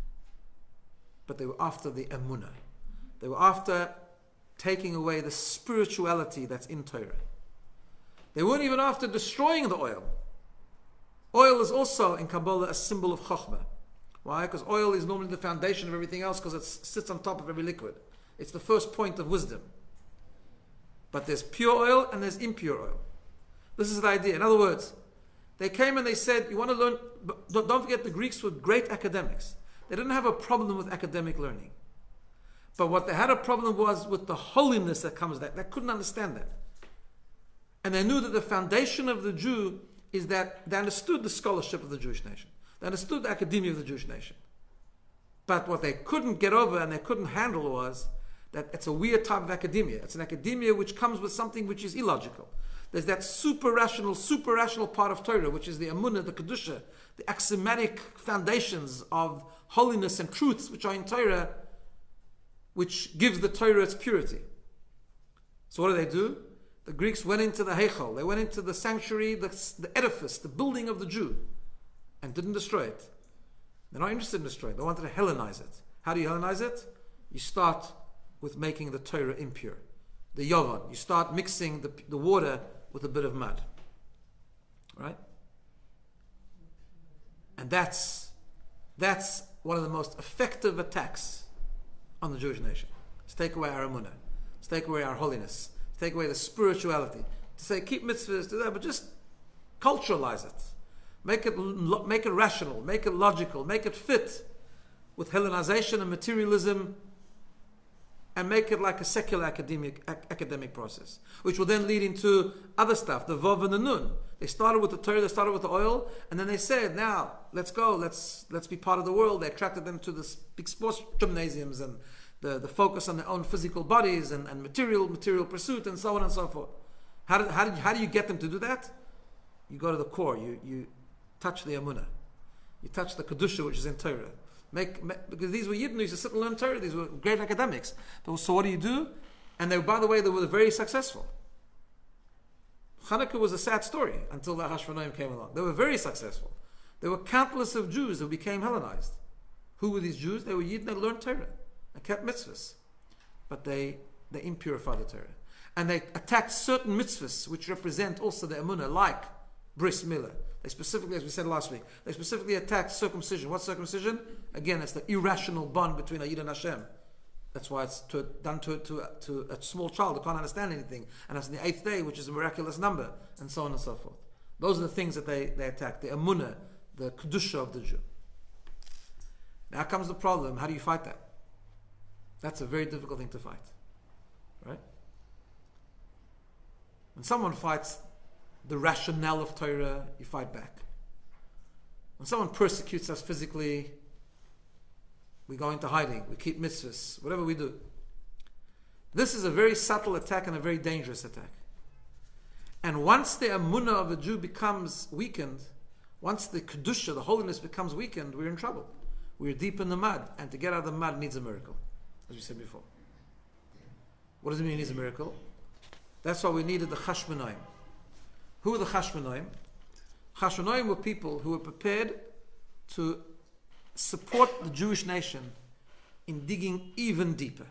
But they were after the Emunah. They were after taking away the spirituality that's in Torah. They weren't even after destroying the oil. Oil is also in Kabbalah a symbol of Chochmah. Why? Because oil is normally the foundation of everything else, because it sits on top of every liquid. It's the first point of wisdom. But there's pure oil and there's impure oil. This is the idea. In other words, they came and they said, you want to learn, don't forget the Greeks were great academics. They didn't have a problem with academic learning. But what they had a problem was with the holiness that comes with that. They couldn't understand that. And they knew that the foundation of the Jew is that they understood the scholarship of the Jewish nation. They understood the academia of the Jewish nation. But what they couldn't get over and they couldn't handle was that it's a weird type of academia. It's an academia which comes with something which is illogical. There's that super rational part of Torah, which is the Emunah, the Kedusha, the axiomatic foundations of holiness and truths which are in Torah, which gives the Torah its purity. So what do? The Greeks went into the Heichal. They went into the sanctuary, the edifice, the building of the Jew, and didn't destroy it. They're not interested in destroying it. They wanted to Hellenize it. How do you Hellenize it? You start with making the Torah impure. The Yovan. You start mixing the water with a bit of mud. Right? And that's one of the most effective attacks on the Jewish nation. To take away our emunah, to take away our holiness, to take away the spirituality, to say keep mitzvahs, do that, but just culturalize it. Make it rational, make it logical, make it fit with Hellenization and materialism, and make it like a secular academic process, which will then lead into other stuff, the Vav and the Nun. They started with the Torah, they started with the oil, and then they said, now, let's go, let's be part of the world. They attracted them to the big sports gymnasiums and the focus on their own physical bodies and material pursuit and so on and so forth. How do you get them to do that? You go to the core, you touch the Emunah. You touch the Kedusha, which is in Torah. Because these were Yidden who used to sit and learn Torah. These were great academics. So what do? And they, by the way, they were very successful. Hanukkah was a sad story until the Hashmonaim came along. They were very successful. There were countless of Jews who became Hellenized. Who were these Jews? They were Yidden that learned Torah and kept mitzvahs. But they impurified the Torah. And they attacked certain mitzvahs which represent also the Emunah, like Bris Milah. They specifically, as we said last week, they specifically attacked circumcision. What's circumcision? Again, it's the irrational bond between a Yid and Hashem. That's why it's done to a small child who can't understand anything. And that's the 8th day, which is a miraculous number, and so on and so forth. Those are the things that they attack. The Emunah, the Kedusha of the Jew. Now comes the problem. How do you fight that? That's a very difficult thing to fight. Right? When someone fights the rationale of Torah, you fight back. When someone persecutes us physically, we go into hiding, we keep mitzvahs, whatever we do. This is a very subtle attack and a very dangerous attack. And once the emunah of the Jew becomes weakened, once the kedusha, the holiness becomes weakened, we're in trouble. We're deep in the mud, and to get out of the mud needs a miracle, as we said before. What does it mean it needs a miracle? That's why we needed the Chashmonaim. Who were the Chashmonaim? Chashmonaim were people who were prepared to support the Jewish nation in digging even deeper.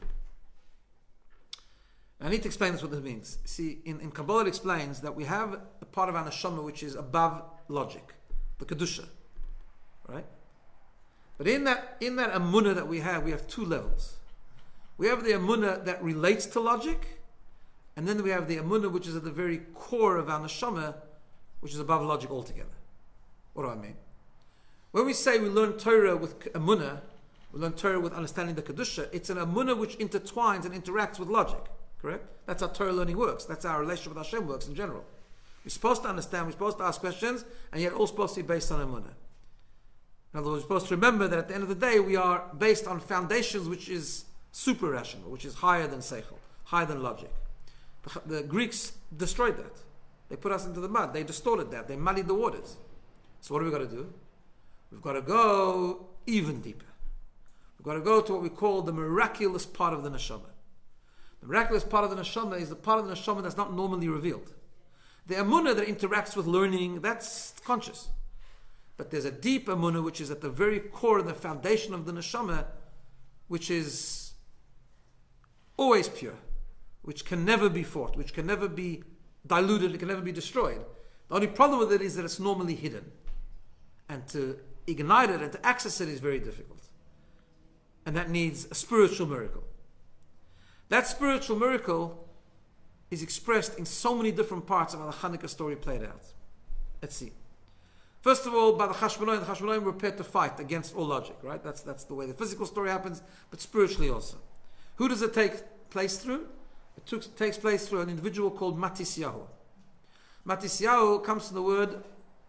I need to explain this, what this means. See, in Kabbalah it explains that we have a part of our neshama which is above logic, the Kedusha. Right? But in that emunah that we have 2 levels. We have the emunah that relates to logic, and then we have the emunah which is at the very core of our neshama, which is above logic altogether. What do I mean? When we say we learn Torah with emunah, we learn Torah with understanding the Kedusha, it's an emunah which intertwines and interacts with logic. Correct? That's how Torah learning works. That's how our relationship with Hashem works in general. We're supposed to understand, we're supposed to ask questions, and yet all supposed to be based on emunah. In other words, we're supposed to remember that at the end of the day, we are based on foundations which is super rational, which is higher than seichel, higher than logic. The Greeks destroyed that. They put us into the mud. They distorted that. They muddied the waters. So what do we got to do? We've got to go even deeper. We've got to go to what we call the miraculous part of the neshama. The miraculous part of the neshama is the part of the neshama that's not normally revealed. The emunah that interacts with learning, that's conscious. But there's a deep emunah which is at the very core of the foundation of the neshama, which is always pure, which can never be fought, which can never be diluted, it can never be destroyed. The only problem with it is that it's normally hidden. And to ignite it and to access it is very difficult. And that needs a spiritual miracle. That spiritual miracle is expressed in so many different parts of how the Hanukkah story played out. Let's see. First of all, by the Chashmonaim were prepared to fight against all logic, right? That's the way the physical story happens, but spiritually also. Who does it take place through? It takes place through an individual called Matisyahu. Matisyahu comes from the word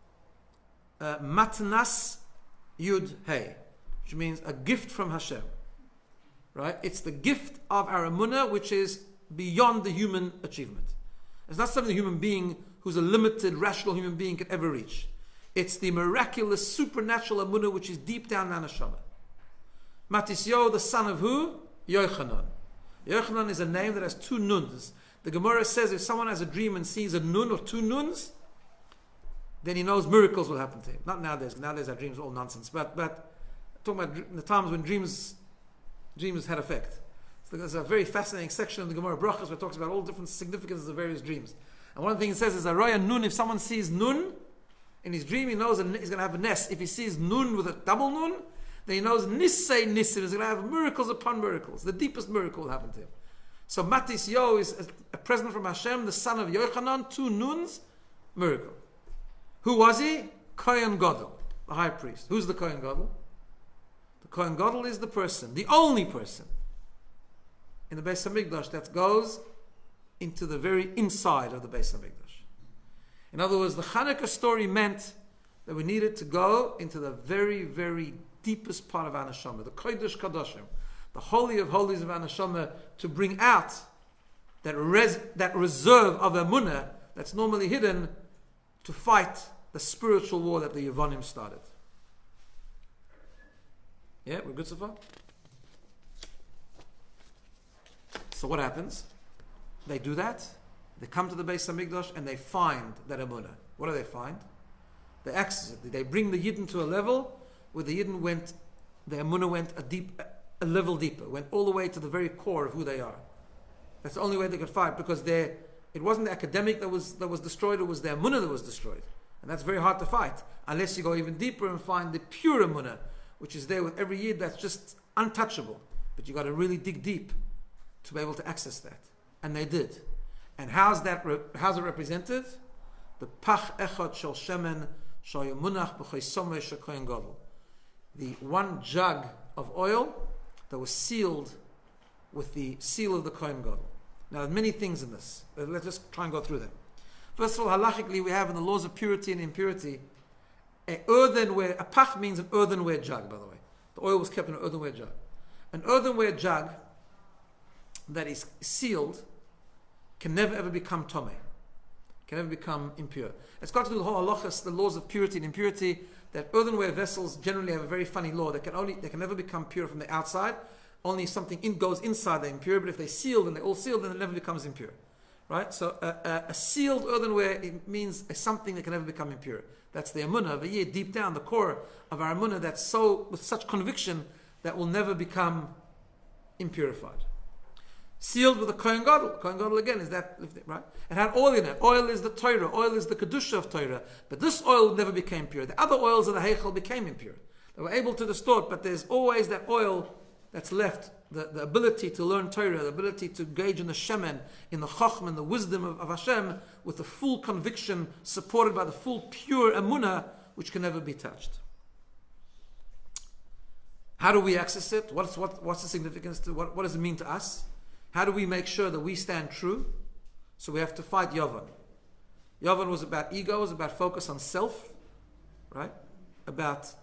Matnas Yud Hey, which means a gift from Hashem. Right? It's the gift of our emunah, which is beyond the human achievement. It's not something a human being who's a limited, rational human being can ever reach. It's the miraculous, supernatural emunah which is deep down in our neshama. Matisyahu, the son of who? Yochanan. Yochanan is a name that has 2 nuns. The Gemara says if someone has a dream and sees a nun or 2 nuns, then he knows miracles will happen to him. Not nowadays. Nowadays our dreams are all nonsense. But talking about the times when dreams had effect. So there's a very fascinating section of the Gemara Brachos where it talks about all different significances of various dreams. And one of the things it says is Aroya Nun, if someone sees Nun in his dream, he knows he's going to have a nest. If he sees Nun with a double Nun, That he knows Nissei Nissim is going to have miracles upon miracles. The deepest miracle will happen to him. So Matis Yo is a present from Hashem, the son of Yochanan, 2 nuns, miracle. Who was he? Kohen Gadol, the high priest. Who's the Kohen Gadol? The Kohen Gadol is the person, the only person in the Beis HaMikdash that goes into the very inside of the Beis HaMikdash. In other words, the Hanukkah story meant that we needed to go into the very, very deepest part of our neshama, the Kodesh Kadoshim, the Holy of Holies of our neshama, to bring out that reserve of Emunah that's normally hidden to fight the spiritual war that the Yevonim started. Yeah, we're good so far? So what happens? They do that, they come to the Beis HaMikdash and they find that Emunah. What do they find? They access it. They bring the Yidden to a level where the Yidden went, the Emunah went a level deeper, went all the way to the very core of who they are. That's the only way they could fight, because it wasn't the academic that was destroyed, it was the Emunah that was destroyed. And that's very hard to fight, unless you go even deeper and find the pure Emunah, which is there with every Yid that's just untouchable. But you got to really dig deep to be able to access that. And they did. And how's it represented? The Pach Echad Shel Shemen Shayamunach B'Chaysomeh Shekohen Gadol. The one jug of oil that was sealed with the seal of the Kohen Gadol. Now, there are many things in this. Let's just try and go through them. First of all, halachically, we have in the laws of purity and impurity, a pach means an earthenware jug, by the way. The oil was kept in an earthenware jug. An earthenware jug that is sealed can never ever become tomei, can never become impure. It's got to do with the whole halachas, the laws of purity and impurity, that earthenware vessels generally have a very funny law. They can never become pure from the outside. Only something goes inside, they're impure, but if they're sealed and they're all sealed, then it never becomes impure. Right? So a sealed earthenware, it means something that can never become impure. That's the emunah of a yid, deep down, the core of our emunah, that's so, with such conviction, that will never become impurified. Sealed with the Kohen Gadol. Kohen Gadol again is that, right? It had oil in it. Oil is the Torah. Oil is the Kedusha of Torah. But this oil never became pure. The other oils of the Heichel became impure. They were able to distort, but there's always that oil that's left, the ability to learn Torah, the ability to engage in the Shemen, in the Chochm and the wisdom of Hashem, with the full conviction, supported by the full pure Emunah, which can never be touched. How do we access it? What's the significance to what does it mean to us? How do we make sure that we stand true? So we have to fight Yavan. Yavan was about ego, was about focus on self, right? About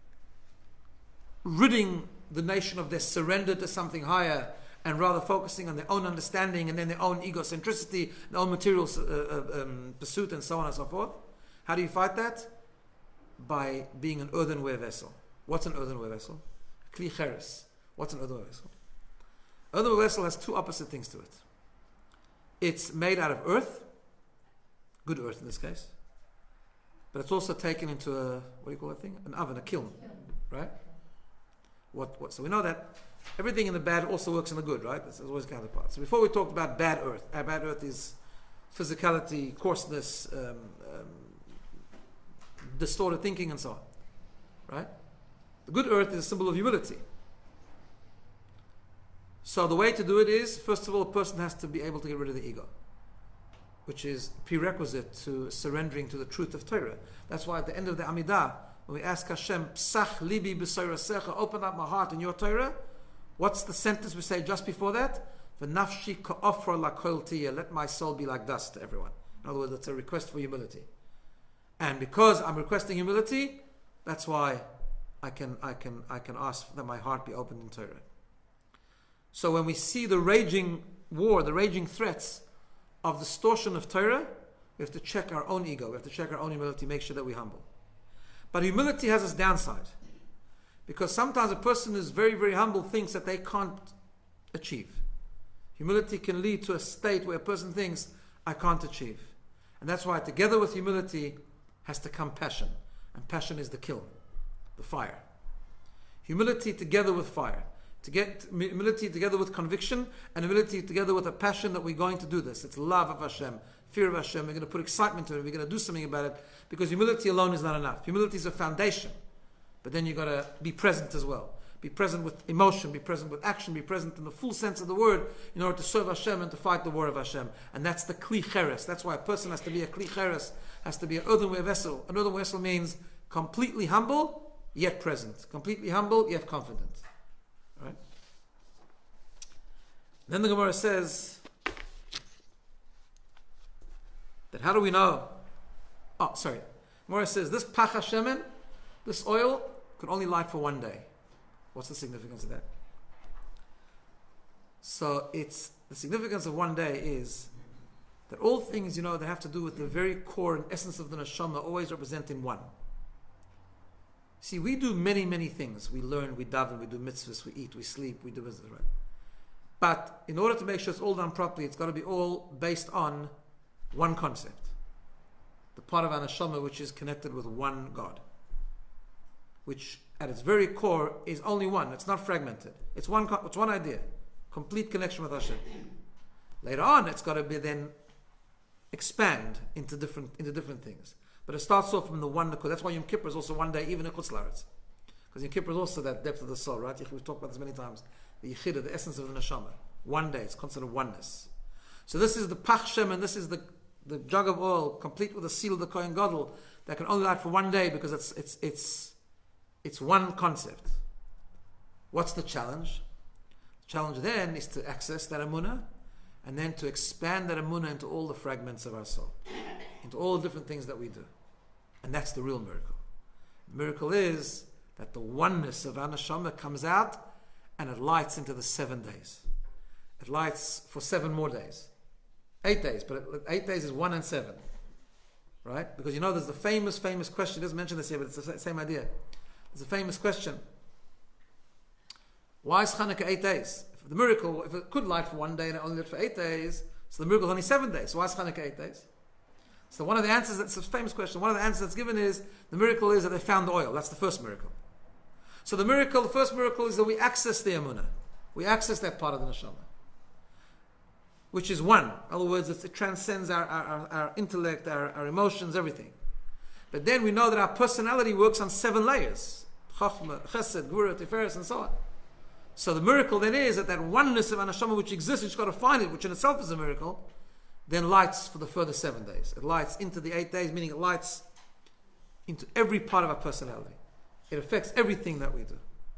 ridding the nation of their surrender to something higher, and rather focusing on their own understanding and then their own egocentricity, their own material pursuit, and so on and so forth. How do you fight that? By being an earthenware vessel. What's an earthenware vessel? Kli cheres. What's an earthenware vessel? Earthenware vessel has two opposite things to it. It's made out of earth, good earth in this case, but it's also taken into a, what do you call that thing? An oven, a kiln, right? So we know that everything in the bad also works in the good, right? There's always counterparts. So before we talked about bad earth, our bad earth is physicality, coarseness, distorted thinking, and so on, right? The good earth is a symbol of humility. So the way to do it is, first of all, a person has to be able to get rid of the ego, which is prerequisite to surrendering to the truth of Torah. That's why at the end of the Amidah, when we ask Hashem, Psach libi b'soirasecha, open up my heart in your Torah, what's the sentence we say just before that? V'nafshi ka'ofra lakol tiyeh, let my soul be like dust to everyone. In other words, it's a request for humility. And because I'm requesting humility, that's why I can ask that my heart be opened in Torah. So when we see the raging war, the raging threats of distortion of Torah, we have to check our own ego, we have to check our own humility, make sure that we're humble. But humility has its downside, because sometimes a person who's very, very humble thinks that they can't achieve. Humility can lead to a state where a person thinks, I can't achieve. And that's why together with humility has to come passion. And passion is the kiln, the fire. Humility together with fire. To get humility together with conviction, and humility together with a passion that we're going to do this. It's love of Hashem, fear of Hashem. We're going to put excitement to it. We're going to do something about it, because humility alone is not enough. Humility is a foundation. But then you got to be present as well. Be present with emotion, be present with action, be present in the full sense of the word in order to serve Hashem and to fight the war of Hashem. And that's the Kli Cheres. That's why a person has to be a Kli Cheres, has to be an earthenware vessel. An earthenware vessel means completely humble, yet present. Completely humble, yet confident. Right? Then the Gemara says that how do we know? Oh, sorry. Gemara says this Pach HaShemen, this oil, could only light for one day. What's the significance of that? So it's the significance of one day is that all things, that have to do with the very core and essence of the neshama always represent in one. See, we do many, many things. We learn, we daven, we do mitzvahs, we eat, we sleep, we do business, right? But in order to make sure it's all done properly, it's got to be all based on one concept. The part of our neshama which is connected with one God. Which at its very core is only one. It's not fragmented. It's one idea. Complete connection with Hashem. Later on, it's got to be then expand into different things. But it starts off from the one. That's why Yom Kippur is also one day, even in Chutz La'aretz. Because Yom Kippur is also that depth of the soul, right? We've talked about this many times. The Yechidah, the essence of the neshama. One day, it's considered oneness. So this is the Pach Shemen, and this is the jug of oil, complete with the seal of the Kohen Gadol, that can only light for one day because it's one concept. What's the challenge? The challenge then is to access that emunah and then to expand that emunah into all the fragments of our soul, into all the different things that we do. And that's the real miracle. The miracle is that the oneness of our neshama comes out and it lights into the 7 days. It lights for 7 more days. 8 days, but 8 days is 1 and 7. Right? Because there's the famous question, it doesn't mention this here, but it's the same idea. There's a famous question. Why is Hanukkah 8 days? If the miracle, if it could light for 1day and it only lit for 8 days, so the miracle is only 7 days. So why is Hanukkah 8 days? So one of the answers, that's a famous question, one of the answers that's given is, the miracle is that they found the oil. That's the first miracle. So the first miracle is that we access the emunah. We access that part of the neshama. Which is one. In other words, it transcends our intellect, our emotions, everything. But then we know that our personality works on 7 layers. Chachma, Chesed, Gvura, Tiferes, and so on. So the miracle then is that oneness of our neshama which exists, which got to find it, which in itself is a miracle, then lights for the further 7 days. It lights into the 8 days, meaning it lights into every part of our personality. It affects everything that we do.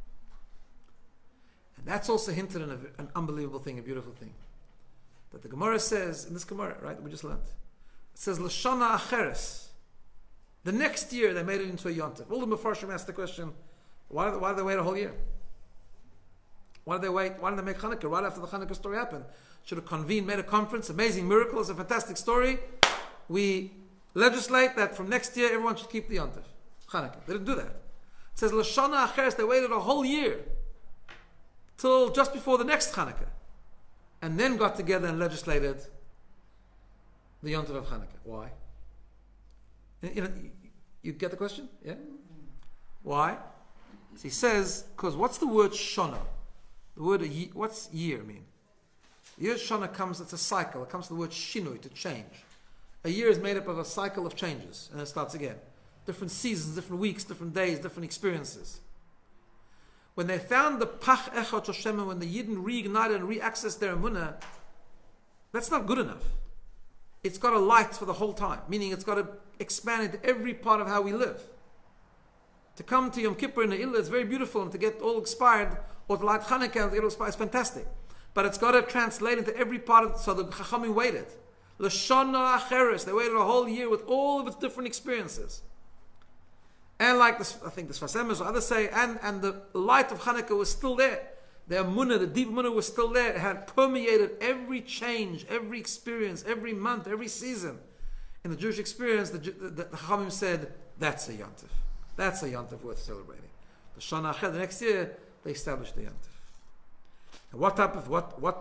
And that's also hinted in an unbelievable thing, a beautiful thing. That the Gemara says, in this Gemara, right, we just learned, it says, L'shana acheres. The next year they made it into a yontif. All the Mefarshim asked the question, why did they wait a whole year? Why did they wait? Why did they make Hanukkah right after the Hanukkah story happened? Should have convened, made a conference, amazing miracle, it's a fantastic story. We legislate that from next year everyone should keep the yontif, Hanukkah. They didn't do that. It says, L'shana acheres, they waited a whole year till just before the next Hanukkah. And then got together and legislated the Yontif of Hanukkah. Why? You get the question? Yeah? Why? So he says, because what's the word shana? The word, what's year mean? The year shana comes, it's a cycle. It comes to the word shinui, to change. A year is made up of a cycle of changes. And it starts again. Different seasons, different weeks, different days, different experiences. When they found the Pach Echad Shoshem, when the Yidden reignited and re-accessed their emunah, that's not good enough. It's got to light for the whole time, meaning it's got to expand into every part of how we live. To come to Yom Kippur in the Illah is very beautiful, and to get all inspired, or to light Hanukkah and to get all inspired is fantastic. But it's got to translate into every part of, so the Chachamim waited. L'shana acheres, they waited a whole year with all of its different experiences. And like this, I think the Sfas Emes or others say, and the light of Hanukkah was still there. The emunah, the deep emunah was still there. It had permeated every change, every experience, every month, every season. In the Jewish experience, the Chachamim said, that's a yontif. That's a yontif worth celebrating. The Shana Ached, the next year, they established the yontif. And what type of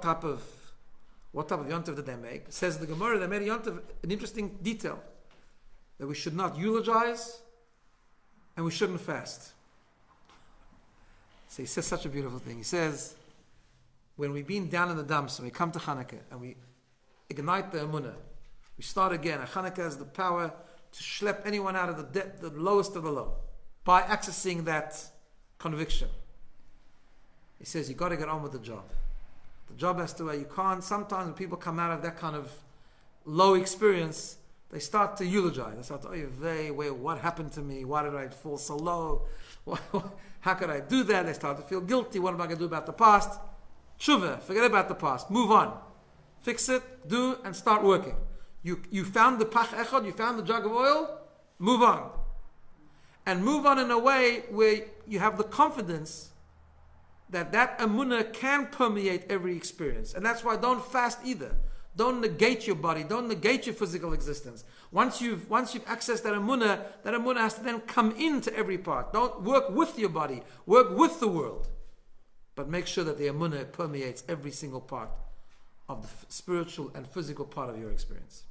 yontif did they make? It says the Gemara, they made a yontif, an interesting detail, that we should not eulogize, and we shouldn't fast. So he says such a beautiful thing. He says, when we've been down in the dumps, and we come to Hanukkah, and we ignite the emunah, we start again. And Hanukkah has the power to schlep anyone out of the lowest of the low. by accessing that conviction. He says you got to get on with the job. The job has to, you can't, sometimes when people come out of that kind of low experience, they start to eulogize. They start to, what happened to me? Why did I fall so low? How could I do that? They start to feel guilty. What am I going to do about the past? Tshuva, forget about the past. Move on. Fix it, do, and start working. You found the pach echad, you found the jug of oil, move on. And move on in a way where you have the confidence that emunah can permeate every experience. And that's why don't fast either. Don't negate your body. Don't negate your physical existence. Once you've accessed that emunah has to then come into every part. Don't work with your body. Work with the world. But make sure that the emunah permeates every single part of the spiritual and physical part of your experience.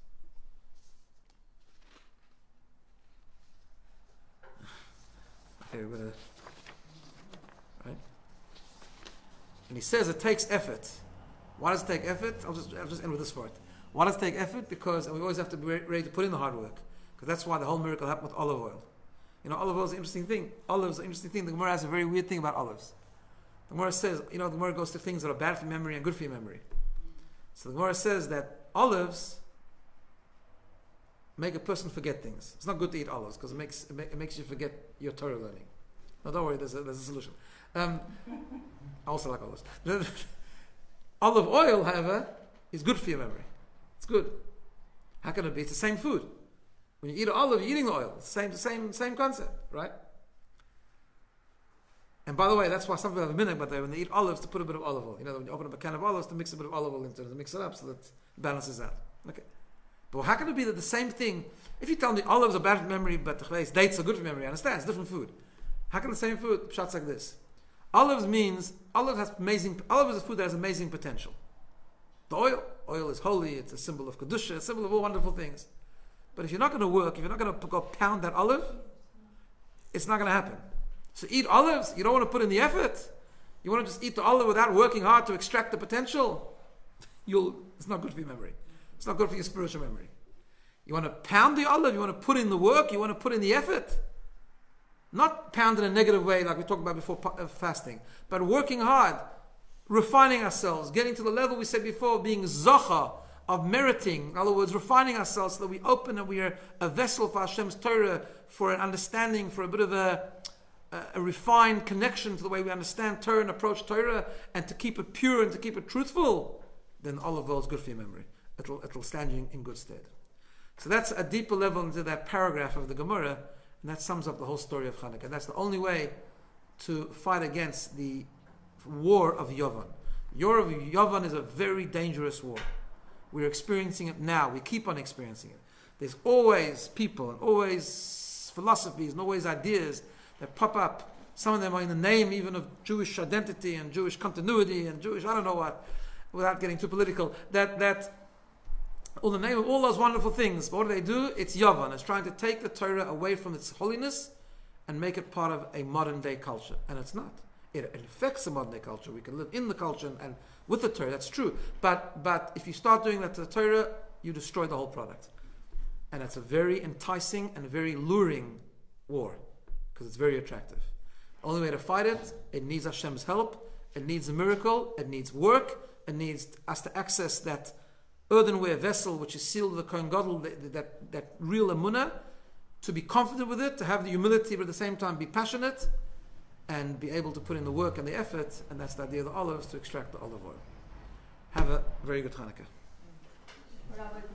Okay, we're gonna, right? And he says it takes effort. Why does it take effort? I'll just end with this part. Why does it take effort? Because we always have to be ready to put in the hard work. Because that's why the whole miracle happened with olive oil. You know, olive oil is an interesting thing. Olives are an interesting thing. The Gemara has a very weird thing about olives. The Gemara says, the Gemara goes to things that are bad for your memory and good for your memory. So the Gemara says that olives make a person forget things. It's not good to eat olives because it makes you forget your Torah learning. No, don't worry, there's a solution. I also like olives. Olive oil, however, is good for your memory. It's good. How can it be? It's the same food. When you eat an olive, you're eating the oil. It's the same concept, right? And by the way, that's why some people have a minute, but when they eat olives, to put a bit of olive oil. When you open up a can of olives, to mix a bit of olive oil into it, to mix it up so that it balances out. Okay. But how can it be that the same thing, if you tell me olives are bad for memory, but dates are good for memory, I understand, it's different food. How can the same food, shots like this? Olive is a food that has amazing potential. The oil is holy, it's a symbol of Kedusha, a symbol of all wonderful things. But if you're not going to work, if you're not going to go pound that olive, it's not going to happen. So eat olives, you don't want to put in the effort. You want to just eat the olive without working hard to extract the potential. It's not good for your memory. It's not good for your spiritual memory. You want to pound the olive, you want to put in the work, you want to put in the effort. Not pound in a negative way like we talked about before fasting, but working hard, refining ourselves, getting to the level we said before, being zocha, of meriting. In other words, refining ourselves so that we open and we are a vessel for Hashem's Torah, for an understanding, for a bit of a refined connection to the way we understand Torah and approach Torah, and to keep it pure and to keep it truthful. Then olive oil is good for your memory. It'll stand you in good stead. So that's a deeper level into that paragraph of the Gemara, and that sums up the whole story of Hanukkah. That's the only way to fight against the war of Yavan. War of Yavan is a very dangerous war. We're experiencing it now. We keep on experiencing it. There's always people and always philosophies and always ideas that pop up. Some of them are in the name even of Jewish identity and Jewish continuity and Jewish I don't know what, without getting too political, that all the name of all those wonderful things. But what do? It's Yavan. It's trying to take the Torah away from its holiness and make it part of a modern day culture. And it's not. It affects the modern day culture. We can live in the culture and with the Torah, that's true. But if you start doing that to the Torah, you destroy the whole product. And it's a very enticing and very luring war, because it's very attractive. The only way to fight it, it needs Hashem's help, it needs a miracle, it needs work, it needs us to access that earthenware vessel which is sealed with the Kohen Gadol, that real emunah, to be confident with it, to have the humility, but at the same time be passionate, and be able to put in the work and the effort, and that's the idea of the olives, to extract the olive oil. Have a very good Hanukkah. Rabbi,